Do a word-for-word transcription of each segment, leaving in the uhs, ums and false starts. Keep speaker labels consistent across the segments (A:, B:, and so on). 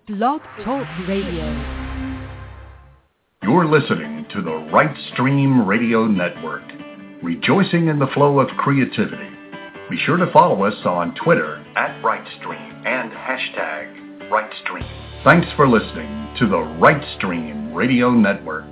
A: Blog Talk Radio.
B: You're listening to the Right Stream Radio Network, rejoicing in the flow of creativity. Be sure to follow us on Twitter at RightStream and hashtag RightStream. Thanks for listening to the Right Stream Radio Network.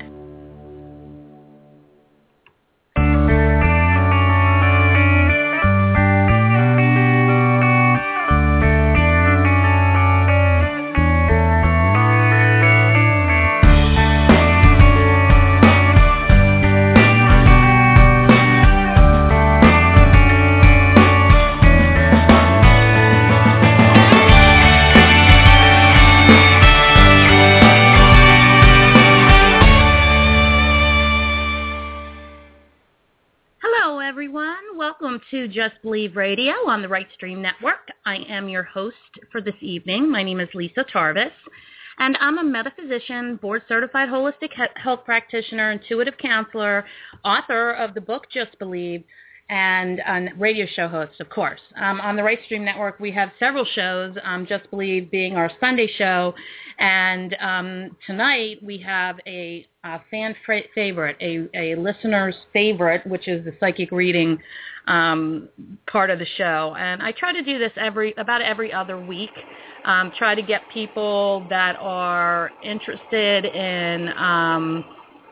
C: To Just Believe Radio on the Right Stream Network. I am your host for this evening. My name is Lisa Tarvis, and I'm a metaphysician, board-certified holistic health practitioner, intuitive counselor, author of the book Just Believe, and a radio show host, of course. Um, on the Right Stream Network, we have several shows, um, Just Believe being our Sunday show, and um, tonight we have a, a fan fra- favorite, a, a listener's favorite, which is the psychic reading um, part of the show. And I try to do this every about every other week, um, try to get people that are interested in um,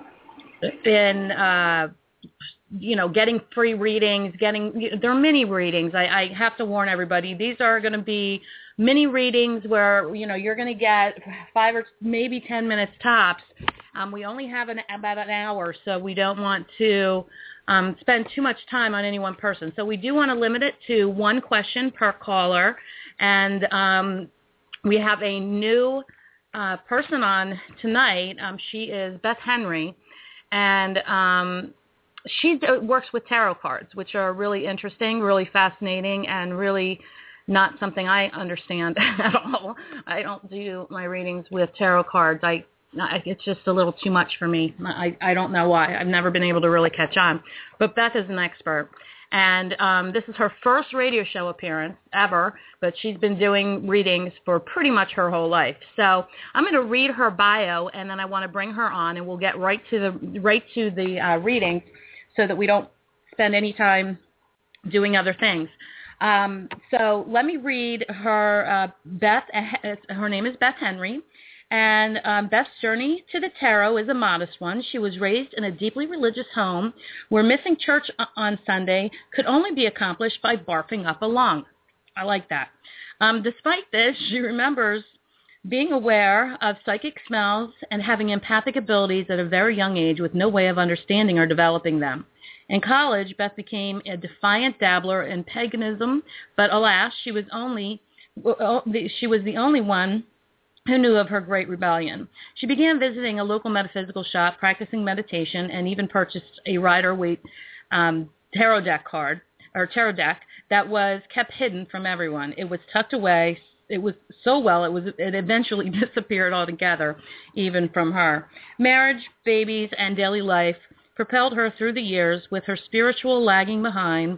C: in uh, you know, getting free readings, getting, they're mini readings. I, I have to warn everybody, these are going to be mini readings where, you know, you're going to get five or maybe ten minutes tops. Um, we only have an, about an hour, so we don't want to um, spend too much time on any one person. So we do want to limit it to one question per caller. And um, we have a new uh, person on tonight. Um, she is Beth Henry, and um, she works with tarot cards, which are really interesting, really fascinating, and really not something I understand at all. I don't do my readings with tarot cards. I, I it's just a little too much for me. I, I don't know why. I've never been able to really catch on. But Beth is an expert. And um, this is her first radio show appearance ever, but she's been doing readings for pretty much her whole life. So I'm going to read her bio, and then I want to bring her on, and we'll get right to the right to the uh, reading, so that we don't spend any time doing other things. Um, so let me read her, uh, Beth, her name is Beth Henry, and um, Beth's journey to the tarot is a modest one. She was raised in a deeply religious home where missing church on Sunday could only be accomplished by barfing up a lung. I like that. Um, despite this, she remembers being aware of psychic smells and having empathic abilities at a very young age with no way of understanding or developing them. In college, Beth became a defiant dabbler in paganism, but alas, she was only she was the only one who knew of her great rebellion. She began visiting a local metaphysical shop, practicing meditation, and even purchased a Rider-Waite um, tarot deck card or tarot deck that was kept hidden from everyone. It was tucked away. It was so well, it was it eventually disappeared altogether, even from her. Marriage, babies, and daily life propelled her through the years, with her spiritual lagging behind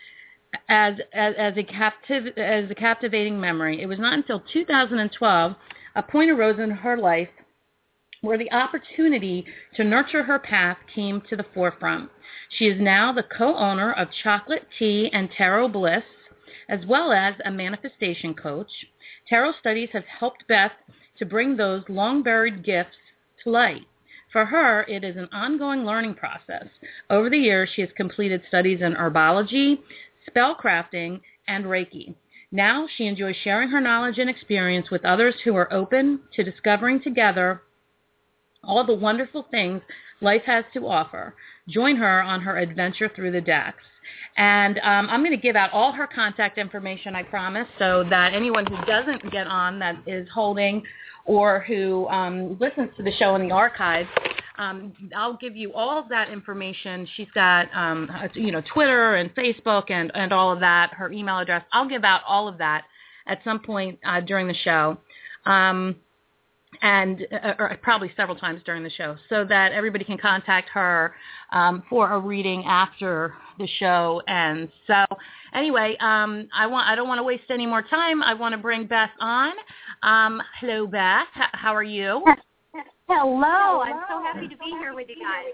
C: as as, as a captiv- as a captivating memory. It was not until two thousand twelve a point arose in her life where the opportunity to nurture her path came to the forefront. She is now the co-owner of Chocolate Tea and Tarot Bliss, as well as a manifestation coach. Tarot studies have helped Beth to bring those long-buried gifts to light. For her, it is an ongoing learning process. Over the years, she has completed studies in herbology, spellcrafting, and Reiki. Now, she enjoys sharing her knowledge and experience with others who are open to discovering together all the wonderful things life has to offer. Join her on her adventure through the decks. And um, I'm going to give out all her contact information, I promise, so that anyone who doesn't get on, that is holding, or who um, listens to the show in the archives, um, I'll give you all of that information. She's got, um, you know, Twitter and Facebook and, and all of that, her email address. I'll give out all of that at some point uh, during the show. Um, and uh, or probably several times during the show, so that everybody can contact her um, for a reading after the show ends. So anyway, um, I want I don't want to waste any more time. I want to bring Beth on. Um, hello, Beth. H- how are you?
D: Hello. I'm so happy to be here with you guys.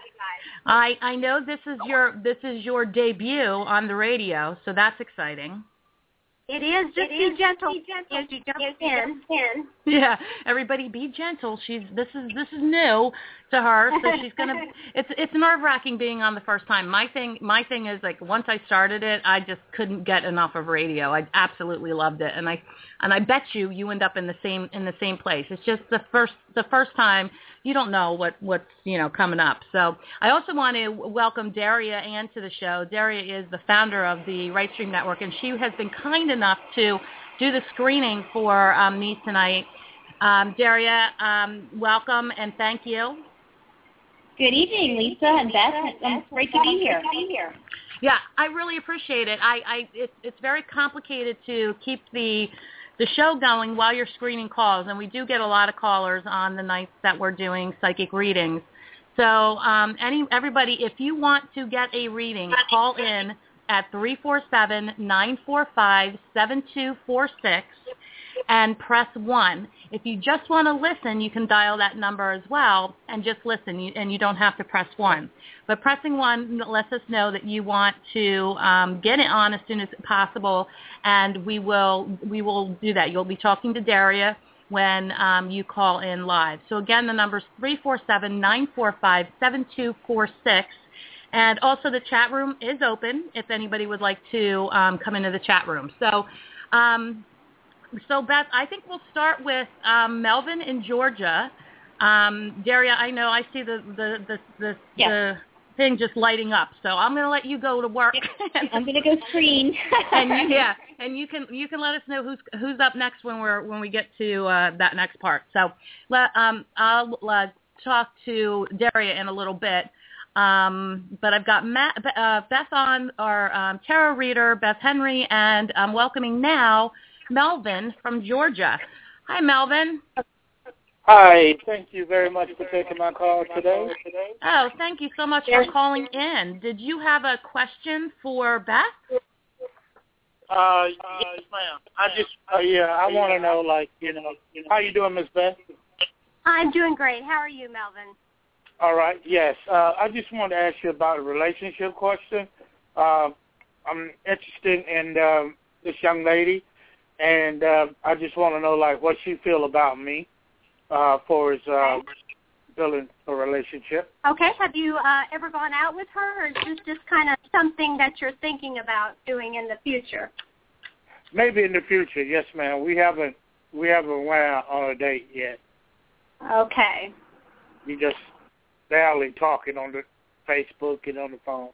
C: I I know this is your this is your debut on the radio, so that's exciting.
D: It is. Just it be, is. gentle be gentle as you jump in. in.
C: Yeah, everybody be gentle. She's this is this is new to her, so she's gonna. It's it's nerve wracking being on the first time. My thing my thing is like once I started it, I just couldn't get enough of radio. I absolutely loved it, and I and I bet you you end up in the same in the same place. It's just the first the first time you don't know what what's you know coming up. So I also want to welcome Daria Ann to the show. Daria is the founder of the Right Stream Network, and she has been kind enough to do the screening for um, me tonight. Um, Daria, um, welcome and thank you.
E: Good evening, Lisa and Beth. It's great to be here.
C: Yeah, I really appreciate it. I, I it, it's very complicated to keep the the show going while you're screening calls, and we do get a lot of callers on the nights that we're doing psychic readings. So um, any everybody, if you want to get a reading, call in at three four seven, nine four five, seven two four six and press one. If you just want to listen, you can dial that number as well and just listen, and you don't have to press one. But pressing one lets us know that you want to um, get it on as soon as possible, and we will we will do that. You'll be talking to Daria when um, you call in live. So again, the number is three four seven, nine four five, seven two four six. And also the chat room is open if anybody would like to um, come into the chat room. So, um, so Beth, I think we'll start with um, Melvin in Georgia. Um, Daria, I know I see the the the, the,
E: yes.
C: the thing just lighting up, so I'm going to let you go to work.
E: I'm going to go screen.
C: and you, yeah, and you can you can let us know who's who's up next when we're when we get to uh, that next part. So, let, um, I'll uh, talk to Daria in a little bit. Um, but I've got Matt, uh, Beth on, our um, tarot reader, Beth Henry, and I'm welcoming now Melvin from Georgia. Hi, Melvin.
F: Hi. Thank you very much for taking my call today.
C: Oh, thank you so much for calling in. Did you have a question for Beth?
F: Uh, yes, ma'am. I just, uh, yeah, I want to know, like, you know, how you doing, Miss Beth?
D: I'm doing great. How are you, Melvin?
F: All right, yes. Uh, I just wanted to ask you about a relationship question. Uh, I'm interested in um, this young lady, and uh, I just want to know, like, what she feel about me uh, for his uh, building a relationship.
D: Okay. Have you uh, ever gone out with her, or is this just kind of something that you're thinking about doing in the future?
F: Maybe in the future, yes, ma'am. We haven't we haven't went out on a date yet.
D: Okay.
F: We just barely talking on the Facebook and on the phone.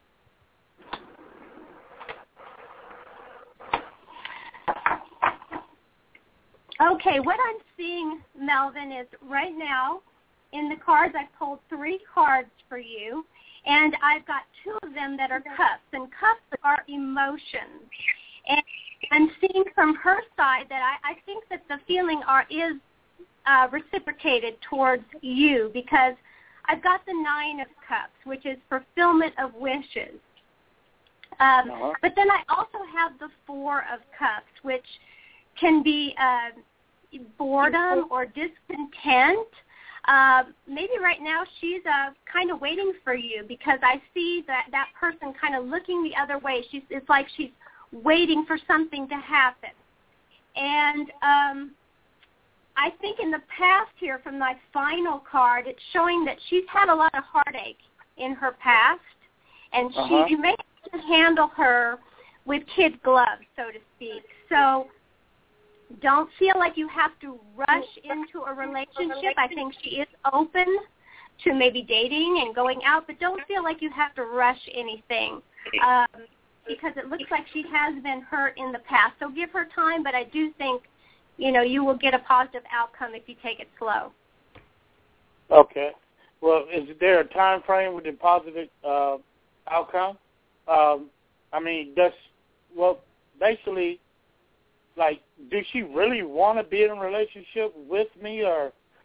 D: Okay, what I'm seeing, Melvin, is right now in the cards, I pulled three cards for you, and I've got two of them that are cups, and cups are emotions. And I'm seeing from her side that I, I think that the feeling are is uh, reciprocated towards you, because I've got the Nine of Cups, which is fulfillment of wishes. Um, uh-huh. But then I also have the Four of Cups, which can be uh, boredom or discontent. Uh, maybe right now she's uh, kind of waiting for you, because I see that that person kind of looking the other way. She's, it's like she's waiting for something to happen. And um I think in the past here, from my final card, it's showing that she's had a lot of heartache in her past, and she uh-huh. you may have to handle her with kid gloves, so to speak. So don't feel like you have to rush into a relationship. I think she is open to maybe dating and going out, but don't feel like you have to rush anything, um, because it looks like she has been hurt in the past. So give her time, but I do think you know, you will get a positive outcome if you take it slow.
F: Okay. Well, is there a time frame with the positive uh, outcome? Um, I mean, does, well, basically, like, does she really want to be in a relationship with me, or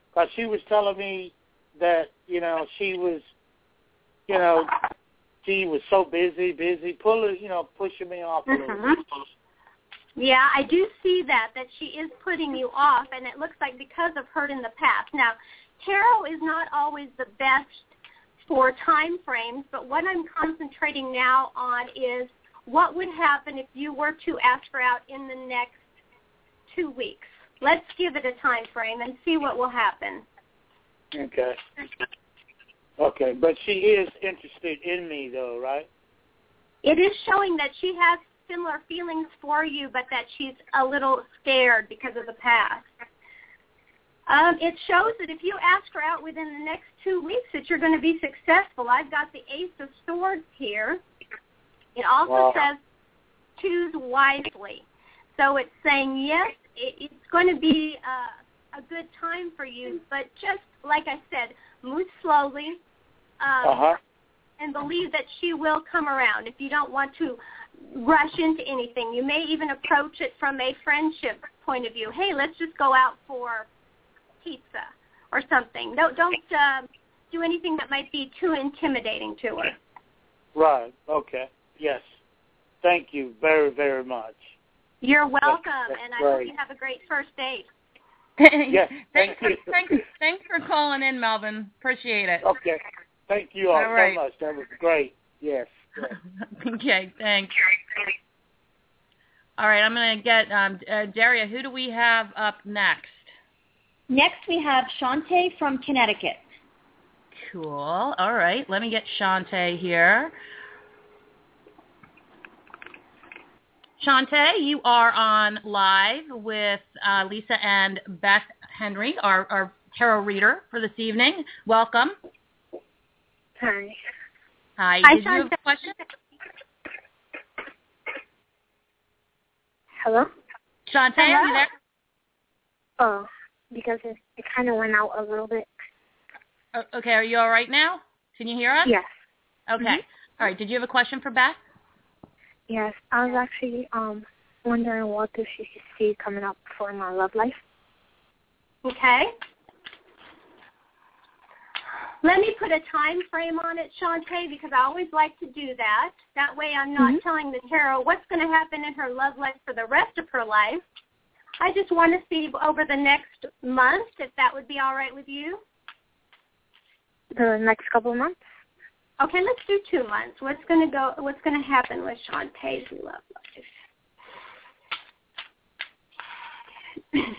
F: Because she was telling me that, you know, she was, you know, she was so busy, busy, pulling, you know, pushing me off a little
D: mm-hmm.
F: bit.
D: Yeah, I do see that, that she is putting you off, and it looks like because of hurt in the past. Now, tarot is not always the best for time frames, but what I'm concentrating now on is what would happen if you were to ask her out in the next two weeks. Let's give it a time frame and see what will happen.
F: Okay. Okay, but she is interested in me, though, right?
D: It is showing that she has similar feelings for you, but that she's a little scared because of the past. Um, it shows that if you ask her out within the next two weeks that you're going to be successful. I've got the Ace of Swords here. It also
F: wow.
D: says choose wisely. So it's saying, yes, it, it's going to be uh, a good time for you, but just like I said, move slowly um,
F: uh-huh.
D: and believe that she will come around. If you don't want to rush into anything, you may even approach it from a friendship point of view. Hey, let's just go out for pizza or something. Don't, don't uh, do anything that might be too intimidating to her.
F: Right. Okay. Yes. Thank you very, very much.
D: You're welcome,
F: That's
D: and I
F: great.
D: hope you have a great first date.
F: Yes.
C: thanks,
F: Thank you.
C: for, thanks, thanks for calling in, Melvin. Appreciate it.
F: Okay. Thank you all,
C: all right.
F: so much. That was great. Yes. yes.
C: Okay, thanks. All right, I'm going to get, um, uh, Daria, who do we have up next?
E: Next we have Shantae from Connecticut.
C: Cool. All right, let me get Shantae here. Shantae, you are on live with uh, Lisa and Beth Henry, our, our tarot reader for this evening. Welcome.
G: Hi.
C: Hi.
D: Hi,
C: Did you have a question?
G: Hello?
C: Shantae,
D: Hello?
C: are you there?
G: Oh, because it, it kind of went out a little bit.
C: Oh, okay, are you all right now? Can you hear us?
G: Yes.
C: Okay.
G: Mm-hmm.
C: All right, did you have a question for Beth?
G: Yes. I was actually um wondering what does she see coming up for my love life.
D: Okay. Let me put a time frame on it, Shantae, because I always like to do that. That way I'm not
G: Mm-hmm.
D: telling the tarot what's going to happen in her love life for the rest of her life. I just want to see over the next month, if that would be all right with you.
G: The next couple of months?
D: Okay, let's do two months. What's going to go? What's going to happen with Shantae's love life?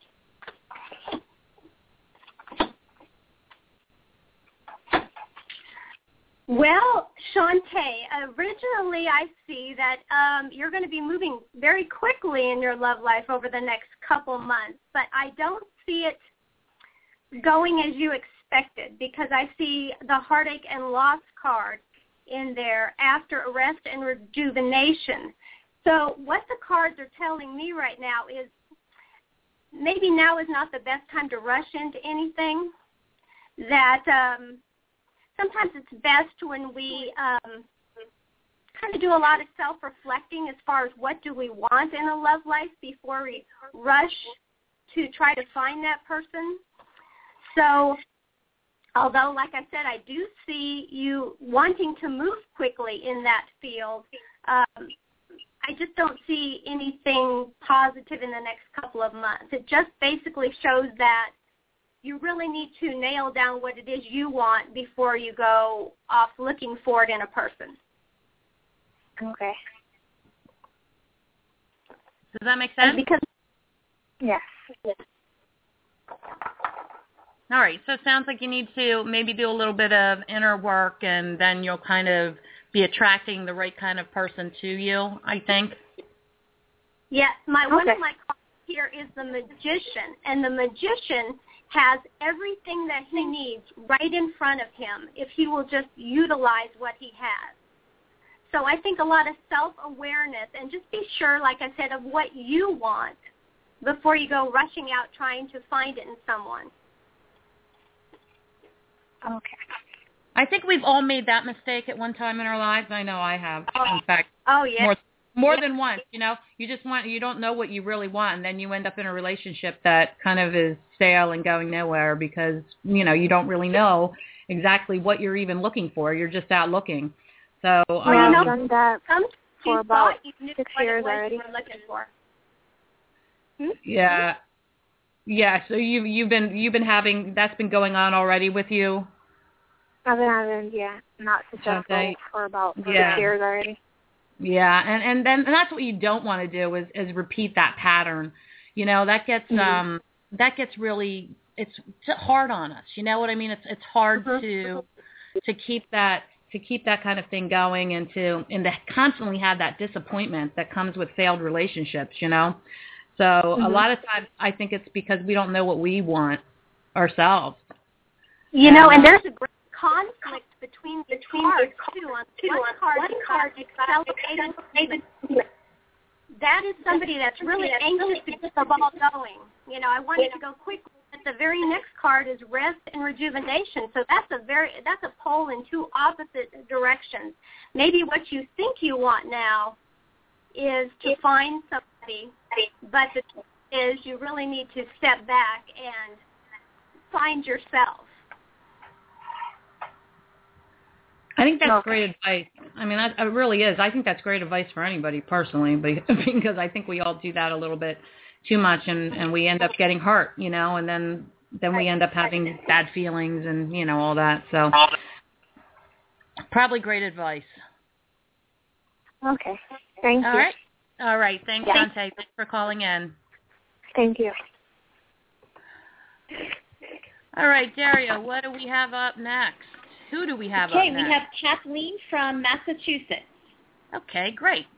D: Well, Shantae, originally I see that um, you're going to be moving very quickly in your love life over the next couple months, but I don't see it going as you expected because I see the heartache and loss card in there after arrest and rejuvenation. So what the cards are telling me right now is maybe now is not the best time to rush into anything, that um, sometimes it's best when we um, kind of do a lot of self-reflecting as far as what do we want in a love life before we rush to try to find that person. So although, like I said, I do see you wanting to move quickly in that field, um, I just don't see anything positive in the next couple of months. It just basically shows that you really need to nail down what it is you want before you go off looking for it in a person.
G: Okay.
C: Does that make sense?
D: And because
G: Yes.
C: All right, so it sounds like you need to maybe do a little bit of inner work, and then you'll kind of be attracting the right kind of person to you, I think.
D: Yes, my one
G: Okay.
D: of my cards here is the Magician, and the Magician has everything that he needs right in front of him if he will just utilize what he has. So I think a lot of self-awareness, and just be sure, like I said, of what you want before you go rushing out trying to find it in someone.
G: Okay.
C: I think we've all made that mistake at one time in our lives. I know I have. In fact,
D: Oh, yes.
C: more more than once, you know. You just want, you don't know what you really want, and then you end up in a relationship that kind of is stale and going nowhere because, you know, you don't really know exactly what you're even looking for. You're just out looking. So,
G: well,
C: um,
G: I've done that for about
D: you knew
G: six
D: what
G: years
D: it was
G: already.
D: you were looking for. Hmm?
C: yeah, yeah. So you you've been you've been having that's been going on already with you.
G: I've been having, yeah, not successful
C: Okay.
G: for about six
C: Yeah.
G: years already.
C: Yeah, and and then and that's what you don't want to do is is repeat that pattern. You know, that gets
G: Mhm.
C: um that gets really it's hard on us. You know what I mean? It's it's hard
G: Mhm.
C: to to keep that to keep that kind of thing going and to and to constantly have that disappointment that comes with failed relationships, you know? So
G: Mhm.
C: a lot of times I think it's because we don't know what we want ourselves.
D: You know, and there's a great conflict between the cards, too. On one card, the card accelerated. That is somebody that's really anxious to get the ball going. You know, I want it to go quickly. But the very next card is rest and rejuvenation. So that's a very that's a pole in two opposite directions. Maybe what you think you want now is to find somebody, but the truth is you really need to step back and find yourself.
C: I think that's
G: Okay.
C: great advice. I mean, that, it really is. I think that's great advice for anybody personally, but, because I think we all do that a little bit too much, and, and we end up getting hurt, you know, and then then we end up having bad feelings and, you know, all that. So probably great advice.
G: Okay. Thank
C: All
G: you.
C: right. All right. Thanks,
G: Yeah.
C: Dante. Thanks for calling in.
G: Thank you.
C: All right, Daria, what do we have up next? Who do we have
E: Okay,
C: up
E: we
C: next?
E: have Kathleen from Massachusetts.
C: Okay, great.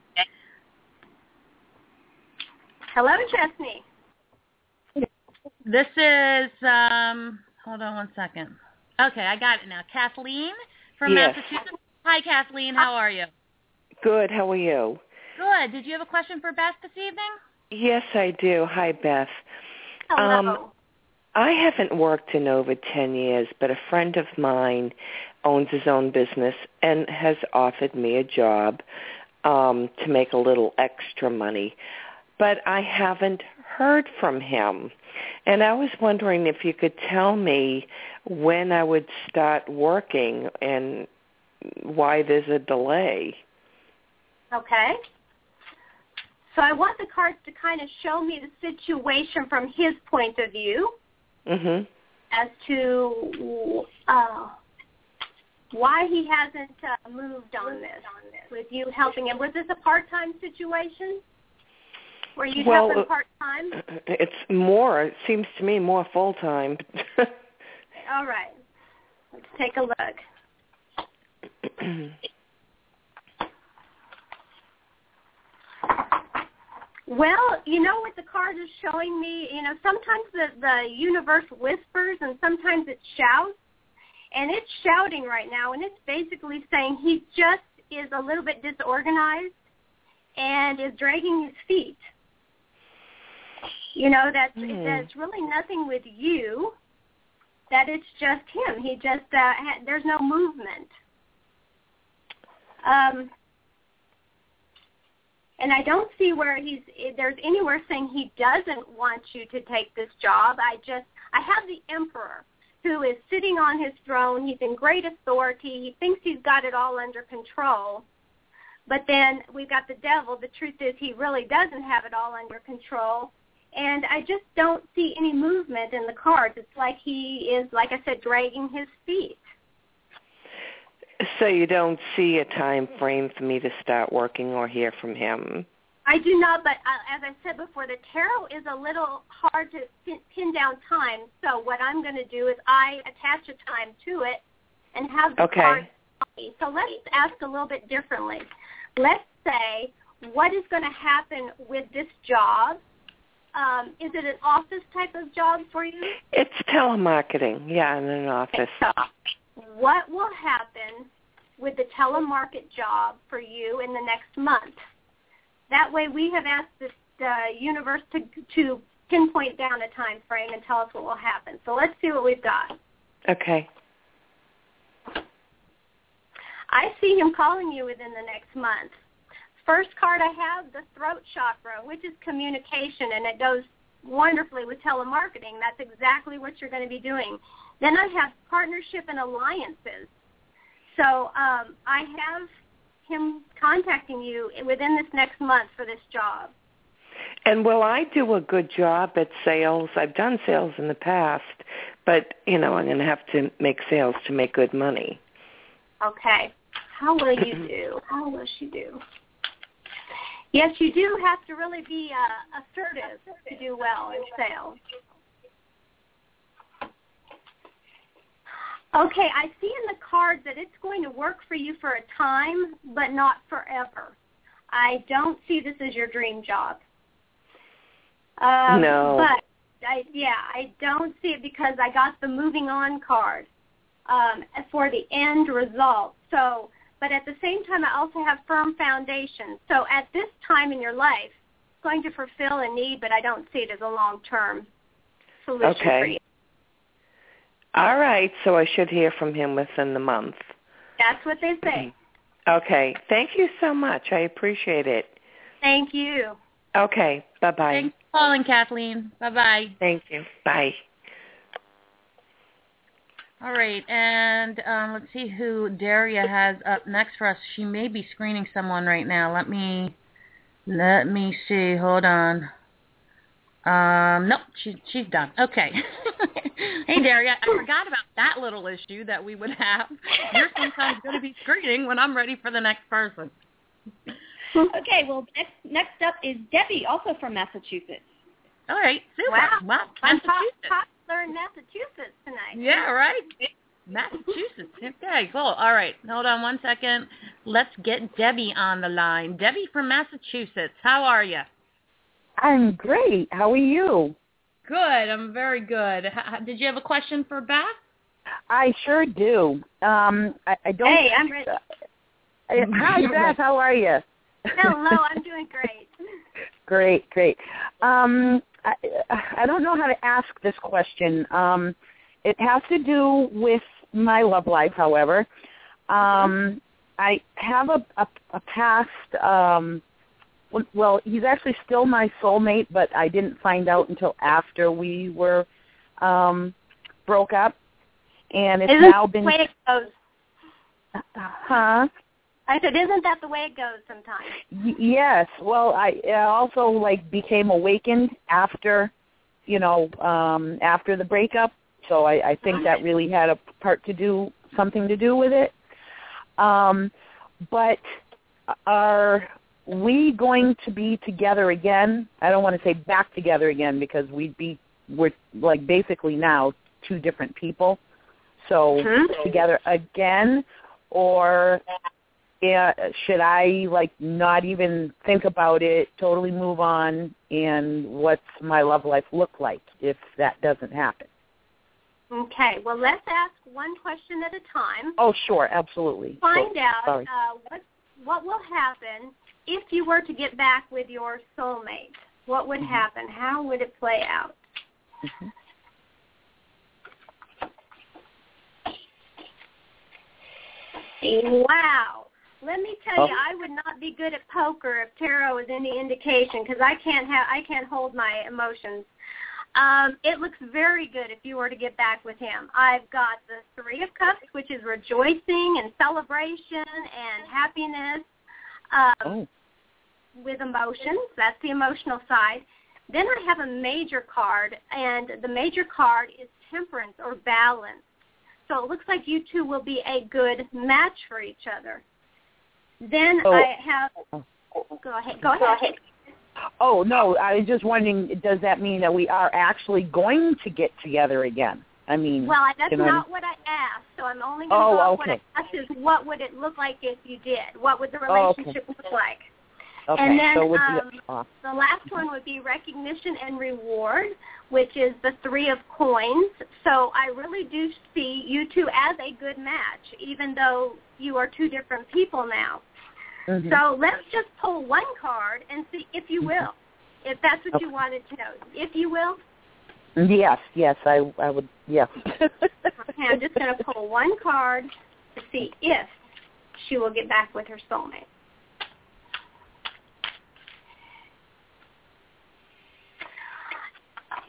D: Hello, Chesney.
C: This is, um, hold on one second. Okay, I got it now. Kathleen from
H: Yes.
C: Massachusetts. Hi, Kathleen. How are you?
H: Good. How are you?
C: Good. Did you have a question for Beth this evening?
H: Yes, I do. Hi, Beth.
D: Hello.
H: Um, I haven't worked in over ten years, but a friend of mine owns his own business and has offered me a job um, to make a little extra money. But I haven't heard from him. And I was wondering if you could tell me when I would start working and why there's a delay.
D: Okay. So I want the cards to kind of show me the situation from his point of view
H: Mhm.
D: as to uh, why he hasn't uh, moved on this with you helping him. Was this a part-time situation where you'd
H: Well,
D: help him part-time?
H: It's more, it seems to me, more full-time.
D: All right. Let's take a look. Well, you know what the card is showing me? You know, sometimes the, the universe whispers and sometimes it shouts. And it's shouting right now, and it's basically saying he just is a little bit disorganized and is dragging his feet. You know, that's,
H: Mm.
D: that's really nothing with you, that it's just him. He just, uh, ha- there's no movement. Um, and I don't see where he's, there's anywhere saying he doesn't want you to take this job. I just, I have the Emperor, who is sitting on his throne. He's in great authority. He thinks he's got it all under control. But then we've got the Devil. The truth is he really doesn't have it all under control. And I just don't see any movement in the cards. It's like he is, like I said, dragging his feet.
H: So you don't see a time frame for me to start working or hear from him?
D: I do not, but uh, as I said before, the tarot is a little hard to pin, pin down time. So what I'm going to do is I attach a time to it and have the
H: Okay.
D: cards tell me. So let's ask a little bit differently. Let's say, what is going to happen with this job? Um, is it an office type of job for you?
H: It's telemarketing, yeah, in an office.
D: So what will happen with the telemarket job for you in the next month? That way we have asked the uh, universe to, to pinpoint down a time frame and tell us what will happen. So let's see what we've got.
H: Okay.
D: I see him calling you within the next month. first card I have, the throat chakra, which is communication, and it goes wonderfully with telemarketing. That's exactly what you're going to be doing. Then I have partnership and alliances. So um, I have him contacting you within this next month for this job.
H: And will I do a good job at sales? I've done sales in the past, but, you know, I'm going to have to make sales to make good money.
D: Okay. How will you do? How will she do? Yes, you do have to really be uh, assertive to do well in sales. Okay, I see in the card that it's going to work for you for a time, but not forever. I don't see this as your dream job. Um,
H: no.
D: But, I, yeah, I don't see it because I got the moving on card um, for the end result. So, but at the same time, I also have firm foundation. So at this time in your life, it's going to fulfill a need, but I don't see it as a long-term solution
H: okay.
D: for you.
H: All right, so I should hear from him within the month.
D: That's what they say.
H: Okay. Thank you so much. I appreciate it.
D: Thank you.
H: Okay. Bye-bye.
C: Thanks for calling, Kathleen. Bye-bye.
H: Thank you. Bye.
C: All right, and um, let's see who Daria has up next for us. She may be screening someone right now. Let me let me see. Hold on. Um, nope, she, she's done. Okay. Hey, Daria, I forgot about that little issue that we would have. You're sometimes going to be screening when I'm ready for the next person.
E: Okay, well, next, next up is Debbie, also from Massachusetts.
C: All right, super.
D: Wow,
C: wow.
D: I'm
C: Massachusetts.
D: popular in Massachusetts tonight.
C: Yeah, right. Massachusetts. Okay, cool. All right, hold on one second. Let's get Debbie on the line. Debbie from Massachusetts. How are you?
I: I'm great. How are you?
C: Good. I'm very good. H- did you have a question for Beth?
I: I sure do. Um, I, I don't.
D: Hey, I'm ready.
I: Uh, hi, Beth. How are you?
D: Hello, I'm doing great.
I: Great, great. Um, I, I don't know how to ask this question. Um, it has to do with my love life, however. Um, I have a, a, a past, um, well, he's actually still my soulmate, but I didn't find out until after we were um, broke up. And it's
D: Isn't
I: now been...
D: the way it goes?
I: Huh?
D: I said, isn't that the way it goes sometimes?
I: Y- yes. Well, I, I also like became awakened after, you know, um, after the breakup. So I, I think that really had a part to do, something to do with it. Um, but are we going to be together again? I don't want to say back together again because we'd be, we're like basically now two different people. So mm-hmm. together again, or yeah, should I, like, not even think about it, totally move on, and what's my love life look like if that doesn't happen?
D: Okay, well, let's ask one question at a time.
I: Oh, sure, absolutely.
D: Find
I: so,
D: out
I: sorry.
D: uh, what what will happen if you were to get back with your soulmate. What would mm-hmm. happen? How would it play out?
I: Mm-hmm.
D: Wow. Let me tell
I: oh.
D: you, I would not be good at poker if tarot is any indication because I can't have I can't hold my emotions. Um, it looks very good if you were to get back with him. I've got the Three of Cups, which is rejoicing and celebration and happiness um,
I: oh.
D: with emotions. That's the emotional side. Then I have a major card, and the major card is temperance or balance. So it looks like you two will be a good match for each other. Then
I: oh.
D: I have, go ahead, go ahead.
I: Oh, no, I was just wondering, does that mean that we are actually going to get together again? I mean,
D: well, that's
I: you know,
D: not what I asked, so I'm only going to
I: oh,
D: go off
I: okay.
D: what I asked is what would it look like if you did? What would the relationship
I: oh, okay.
D: look like?
I: Okay,
D: and then
I: so would
D: um,
I: be, uh,
D: the last one would be recognition and reward, which is the Three of Coins. So I really do see you two as a good match, even though you are two different people now.
I: Mm-hmm.
D: So let's just pull one card and see if you will, if that's what
I: okay.
D: you wanted to know. If you will?
I: Yes, yes, I, I would, yes.
D: Okay, I'm just going to pull one card to see if she will get back with her soulmate.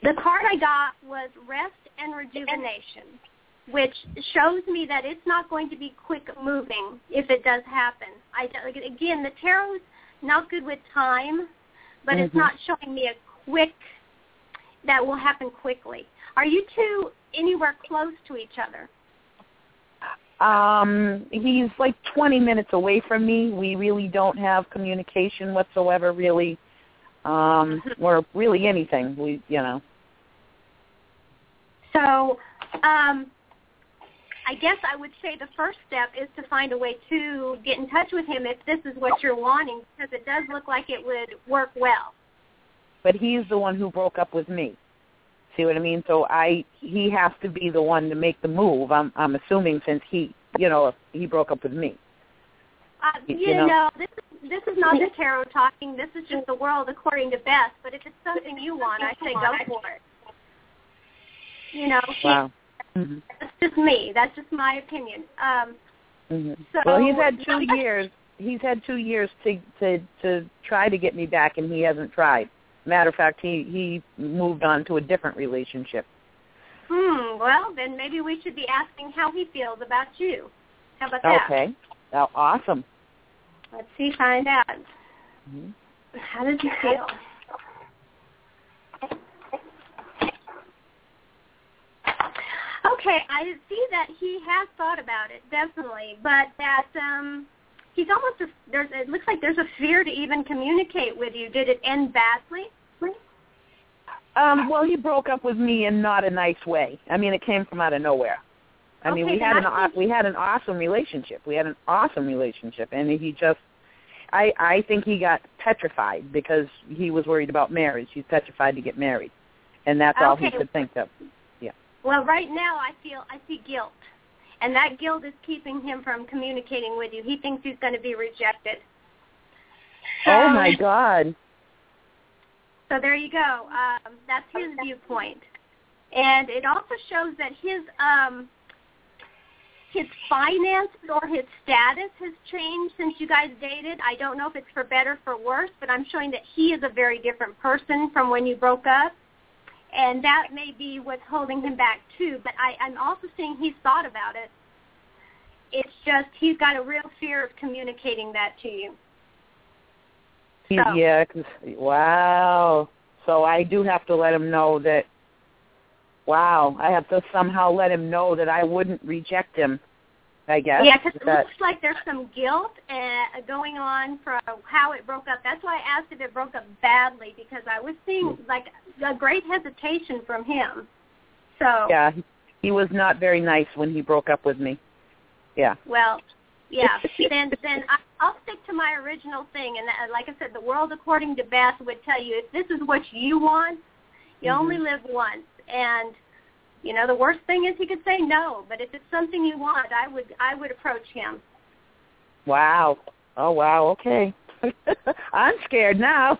D: The card I got was rest and rejuvenation, which shows me that it's not going to be quick moving if it does happen. I, again, the tarot's not good with time, but mm-hmm. it's not showing me a quick, that will happen quickly. Are you two anywhere close to each other?
I: Um, he's like twenty minutes away from me. We really don't have communication whatsoever, really, um, or really anything. We, you know.
D: So, um, I guess I would say the first step is to find a way to get in touch with him if this is what you're wanting, because it does look like it would work well.
I: But he's the one who broke up with me. See what I mean? So I, he has to be the one to make the move. I'm, I'm assuming since he, you know, he broke up with me.
D: Uh, you,
I: you
D: know,
I: know,
D: this is this is not the tarot talking. This is just the world according to Beth. But if it's something you want, I say go for it. You know.
I: Wow. Mm-hmm.
D: That's just me. That's just my opinion. Um,
I: mm-hmm.
D: so,
I: well, he's had two years. He's had two years to to to try to get me back, and he hasn't tried. Matter of fact, he, he moved on to a different relationship.
D: Hmm, well, then maybe we should be asking how he feels about you. How about that?
I: Okay. Oh, awesome.
D: Let's see, find out.
I: Mm-hmm.
D: How does he feel? Okay, I see that he has thought about it, definitely, but that um, he's almost, a, there's, it looks like there's a fear to even communicate with you. Did it end badly?
I: Um, well, he broke up with me in not a nice way. I mean, it came from out of nowhere. I
D: okay,
I: mean, we had an we had an awesome relationship. We had an awesome relationship, and he just, I I think he got petrified because he was worried about marriage. He's petrified to get married, and that's
D: okay.
I: all he could think of. Yeah.
D: Well, right now I feel I see guilt, and that guilt is keeping him from communicating with you. He thinks he's going to be rejected. So,
I: oh my God.
D: So there you go. Um, that's his viewpoint, and it also shows that his um, his finances or his status has changed since you guys dated. I don't know if it's for better or for worse, but I'm showing that he is a very different person from when you broke up, and that may be what's holding him back too. But I, I'm also seeing he's thought about it. It's just he's got a real fear of communicating that to you. So.
I: Yeah, cause, wow. So I do have to let him know that, wow, I have to somehow let him know that I wouldn't reject him, I guess.
D: Yeah, because it
I: that,
D: looks like there's some guilt uh, going on from how it broke up. That's why I asked if it broke up badly, because I was seeing, like, a great hesitation from him. So.
I: Yeah, he, he was not very nice when he broke up with me. Yeah.
D: Well, yeah, then then I, I'll stick to my original thing. And uh, like I said, the world according to Beth would tell you if this is what you want, you mm-hmm. only live once. And, you know, the worst thing is he could say no. But if it's something you want, I would I would approach him.
I: Wow. Oh, wow. Okay. I'm scared now.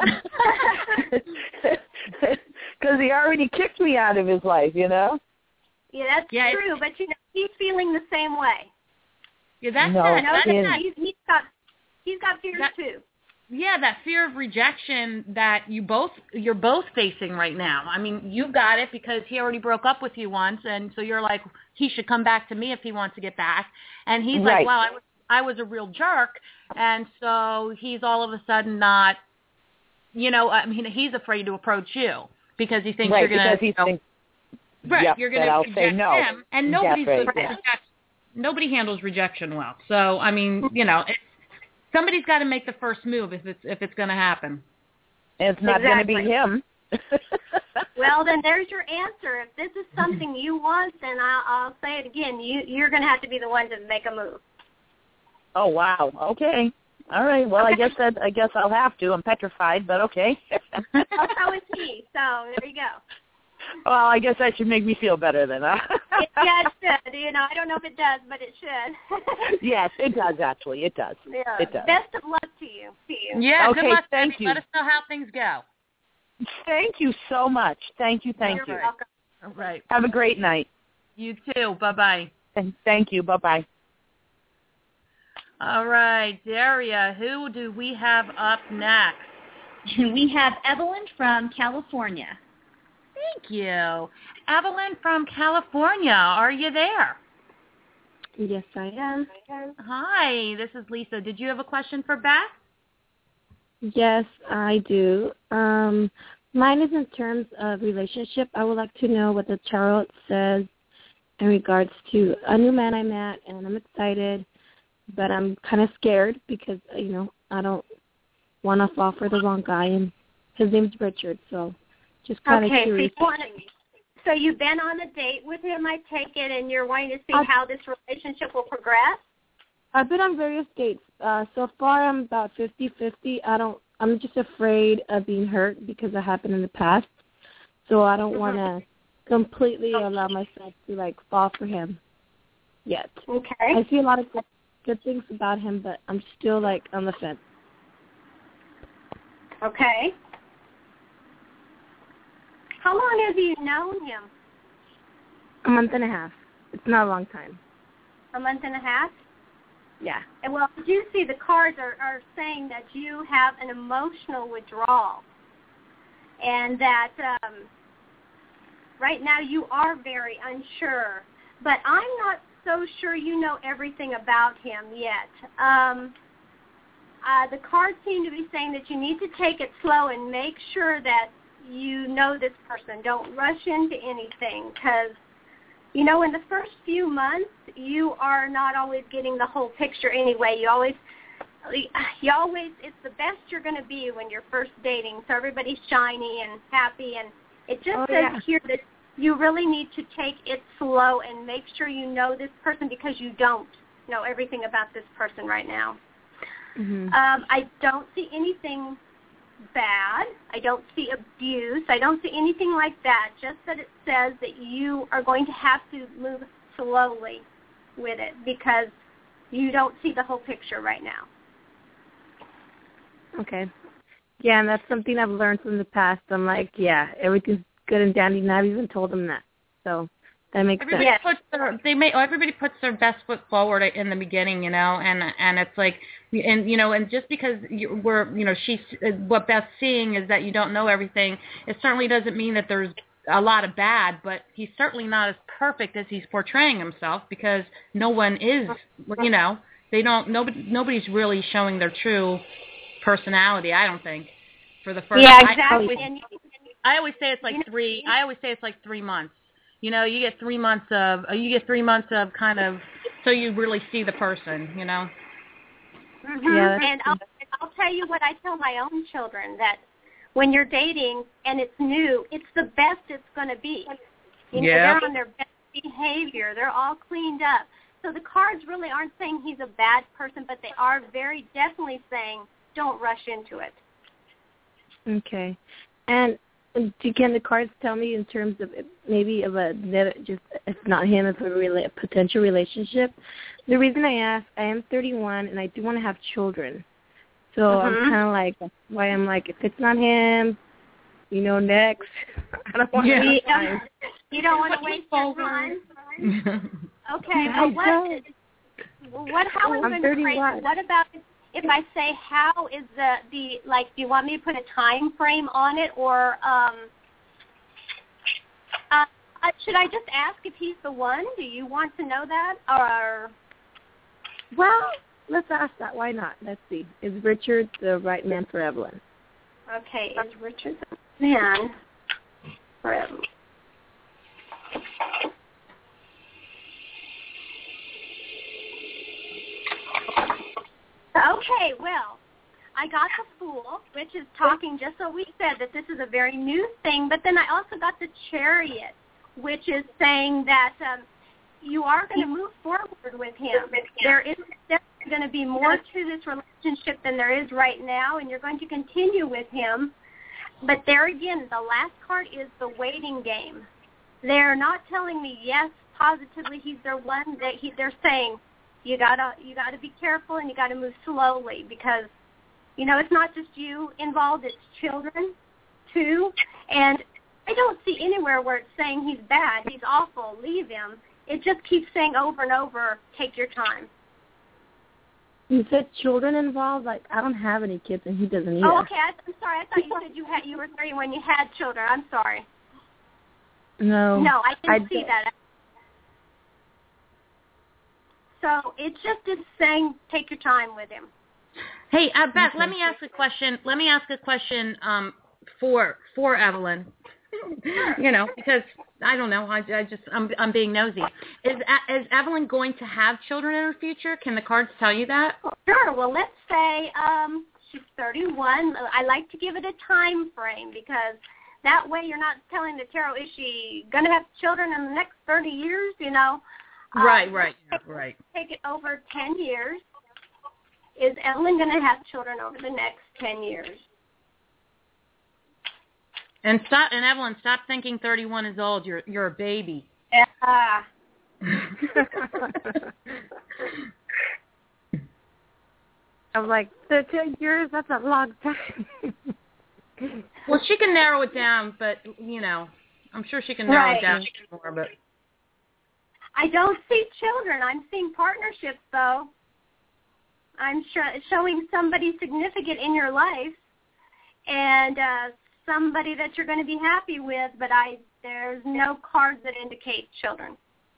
I: Because he already kicked me out of his life, you know?
D: Yeah, that's yeah, true. But, you know, he's feeling the same way.
C: Yeah, that's
I: no,
C: that.
D: That's
C: That's
D: that. He's, he's got he's got fears
C: that,
D: too.
C: Yeah, that fear of rejection that you both you're both facing right now. I mean, you got it because he already broke up with you once, and so you're like, he should come back to me if he wants to get back. And he's
I: right.
C: like, wow, I was I was a real jerk, and so he's all of a sudden not, you know, I mean, he's afraid to approach you because he thinks
I: right,
C: you're gonna,
I: because he
C: you know,
I: thinks,
C: right,
I: yep,
C: you're gonna
I: I'll
C: reject
I: say no.
C: him, and nobody's
I: right,
C: gonna
I: yeah.
C: reject. Nobody handles rejection well. So, I mean, you know, it's, somebody's got to make the first move if it's if it's going to happen.
I: And it's not
D: exactly.
I: going to be him.
D: Well, then there's your answer. If this is something you want, then I'll, I'll say it again. You, you're going to have to be the one to make a move.
I: Oh, wow. Okay. All right. Well, okay. I guess that I guess I'll have to. I'm petrified, but okay.
D: So is he. So there you go.
I: Well, I guess that should make me feel better then, huh?
D: Yeah, it should. You know, I don't know if it does, but it should.
I: Yes, it does, actually. It does.
D: Yeah.
I: It does.
D: Best of luck to you. To you.
C: Yeah,
I: okay,
C: good luck.
I: Thank
C: Debbie.
I: you.
C: Let us know how things go.
I: Thank you so much. Thank you, thank
D: You're
I: you.
D: welcome.
C: All right.
I: Have a great night.
C: You too. Bye-bye.
I: Thank you. Bye-bye.
C: All right, Daria, who do we have up next?
E: We have Evelyn from California.
C: Thank you. Evelyn from California, are you there?
J: Yes, I am.
C: Hi, this is Lisa. Did you have a question for Beth?
J: Yes, I do. Um, mine is in terms of relationship. I would like to know what the tarot says in regards to a new man I met, and I'm excited, but I'm kind of scared because, you know, I don't want to fall for the wrong guy, and his name's Richard, so just kind of
D: okay,
J: curious.
D: So, you wanna, so you've been on a date with him, I take it, and you're wanting to see
J: I've,
D: how this relationship will progress?
J: I've been on various dates. Uh, so far, I'm about fifty-fifty. I don't. I'm just afraid of being hurt because it happened in the past, so I don't mm-hmm. want to completely allow myself to, like, fall for him yet.
D: Okay.
J: I see a lot of good, good things about him, but I'm still, like, on the fence.
D: Okay. How long have you known him?
J: A month and a half. It's not a long time.
D: A month and a half?
J: Yeah.
D: And well, I do see the cards are, are saying that you have an emotional withdrawal, and that um, right now you are very unsure. But I'm not so sure you know everything about him yet. Um, uh, the cards seem to be saying that you need to take it slow and make sure that you know this person. Don't rush into anything, because, you know, in the first few months, you are not always getting the whole picture anyway. You always, you always, it's the best you're going to be when you're first dating. So everybody's shiny and happy, and it just
J: oh,
D: says
J: yeah.
D: here that you really need to take it slow and make sure you know this person, because you don't know everything about this person right now.
J: Mm-hmm.
D: Um, I don't see anything bad. I don't see abuse. I don't see anything like that. Just that it says that you are going to have to move slowly with it because you don't see the whole picture right now.
J: Okay. Yeah, and that's something I've learned from the past. I'm like, yeah, everything's good and dandy, and I've even told them that. So that makes
C: everybody
J: sense.
C: Puts their, they may, everybody puts their best foot forward in the beginning, you know, and and it's like, and you know, and just because you, we're, you know, she's what Beth's seeing is that you don't know everything. It certainly doesn't mean that there's a lot of bad, but he's certainly not as perfect as he's portraying himself, because no one is, you know, they don't, nobody, nobody's really showing their true personality, I don't think, for the first.
D: Yeah, exactly.
C: I always, I always say it's like three. I always say it's like three months. You know, you get three months of you get three months of kind of so you really see the person. You know.
D: Mm-hmm.
J: Yeah,
D: and I'll, I'll tell you what I tell my own children, that when you're dating and it's new, it's the best it's going to be. You know,
C: yeah.
D: They're on their best behavior. They're all cleaned up. So the cards really aren't saying he's a bad person, but they are very definitely saying don't rush into it.
J: Okay. And do, can the cards tell me in terms of maybe of a just if not him, if a, rela- a potential relationship? The reason I ask, I am thirty-one and I do want to have children, so mm-hmm. I'm kind of like that's why I'm like, if it's not him, you know, next. I don't want
D: yeah.
J: to.
D: You don't, you don't want to waste your time. Okay. Well, what? What? How is going to phrase it? What about if I say how is the the like? Do you want me to put a time frame on it, or um? Uh, should I just ask if he's the one? Do you want to know that, or?
J: Well, let's ask that. Why not? Let's see. Is Richard the right man for Evelyn?
D: Okay. Is Richard the man for Evelyn? Okay, well, I got the Fool, which is talking just what we said, that this is a very new thing, but then I also got the Chariot, which is saying that um, you are going to move forward with him. There is going to be more to this relationship than there is right now, and you're going to continue with him. But there again, the last card is the waiting game. They're not telling me, yes, positively he's their one. That he, they're saying, You gotta you gotta be careful and you gotta move slowly, because, you know, it's not just you involved, it's children too. And I don't see anywhere where it's saying he's bad, he's awful, leave him. It just keeps saying over and over, take your time.
J: You said children involved? Like, I don't have any kids and he doesn't either.
D: Oh, okay. I, I'm sorry. I thought you said you had you were thirty when you had children. I'm sorry.
J: No.
D: No, I didn't
J: I
D: see
J: did.
D: that. So it's just it's saying take your time with him.
C: Hey, uh, Beth, let me ask a question. Let me ask a question um, for for Evelyn. You know, because I don't know. I, I just I'm I'm being nosy. Is is Evelyn going to have children in her future? Can the cards tell you that?
D: Sure. Well, let's say um, she's thirty-one. I like to give it a time frame because that way you're not telling the tarot, is she going to have children in the next thirty years? You know.
C: Right,
D: um,
C: right,
D: take,
C: right.
D: Take it over ten years. Is Evelyn going to have children over the next ten years?
C: And stop, and Evelyn, stop thinking thirty-one is old. You're you're a baby.
D: Yeah.
J: I'm like, thirteen years, that's a long time.
C: Well, she can narrow it down, but, you know, I'm sure she can narrow
D: Right.
C: it down more, but...
D: I don't see children. I'm seeing partnerships, though. I'm sh- showing somebody significant in your life and uh, somebody that you're going to be happy with, but I there's no cards that indicate children.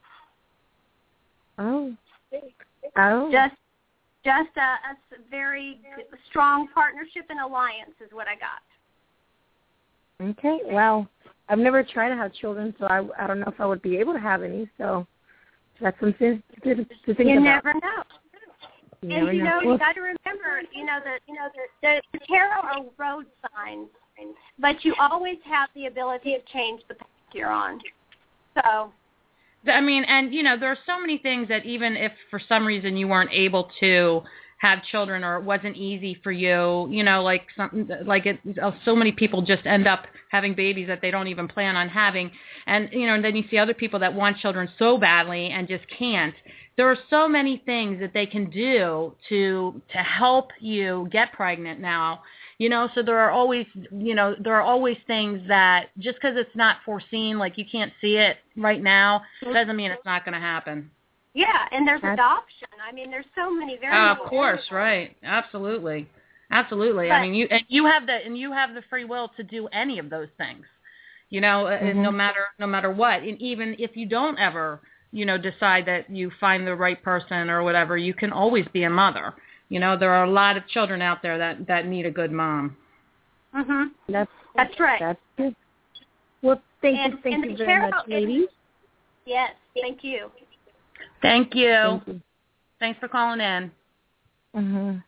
J: Oh. Oh.
D: Just just a, a s- very g- strong partnership and alliance is what I got.
J: Okay. Well, I've never tried to have children, so I, I don't know if I would be able to have any, so that's something to, to, to think
D: You
J: about.
D: never know.
J: You
D: and
J: never
D: you
J: know.
D: know,
J: Well,
D: you got to remember, you know, the you know the, the tarot are road signs, but you always have the ability to change the path you're on. So,
C: I mean, and, you know, there are so many things that even if for some reason you weren't able to have children or it wasn't easy for you, you know, like some, like it, so many people just end up having babies that they don't even plan on having. And, you know, and then you see other people that want children so badly and just can't. There are so many things that they can do to to help you get pregnant now, you know, so there are always, you know, there are always things that just because it's not foreseen, like you can't see it right now, doesn't mean it's not going to happen.
D: yeah, and there's
J: That's-
D: adoption. I mean, there's so many
C: Uh,
D: variables.
C: of course, right. Absolutely. Absolutely.
D: But-
C: I mean, you and you have the and you have the free will to do any of those things. You know,
J: Mhm.
C: and no matter no matter what. And even if you don't ever, you know, decide that you find the right person or whatever, you can always be a mother. You know, there are a lot of children out there that that need a good mom.
D: Mhm.
J: That's
D: That's right.
J: That's good. Well, thank
D: And-
J: you, thank
D: and
J: you
D: the
J: very
D: tarot
J: much,
D: is-
J: ladies.
D: Yes, thank you.
C: Thank you.
J: Thank you.
C: Thanks for calling in.
J: Mhm.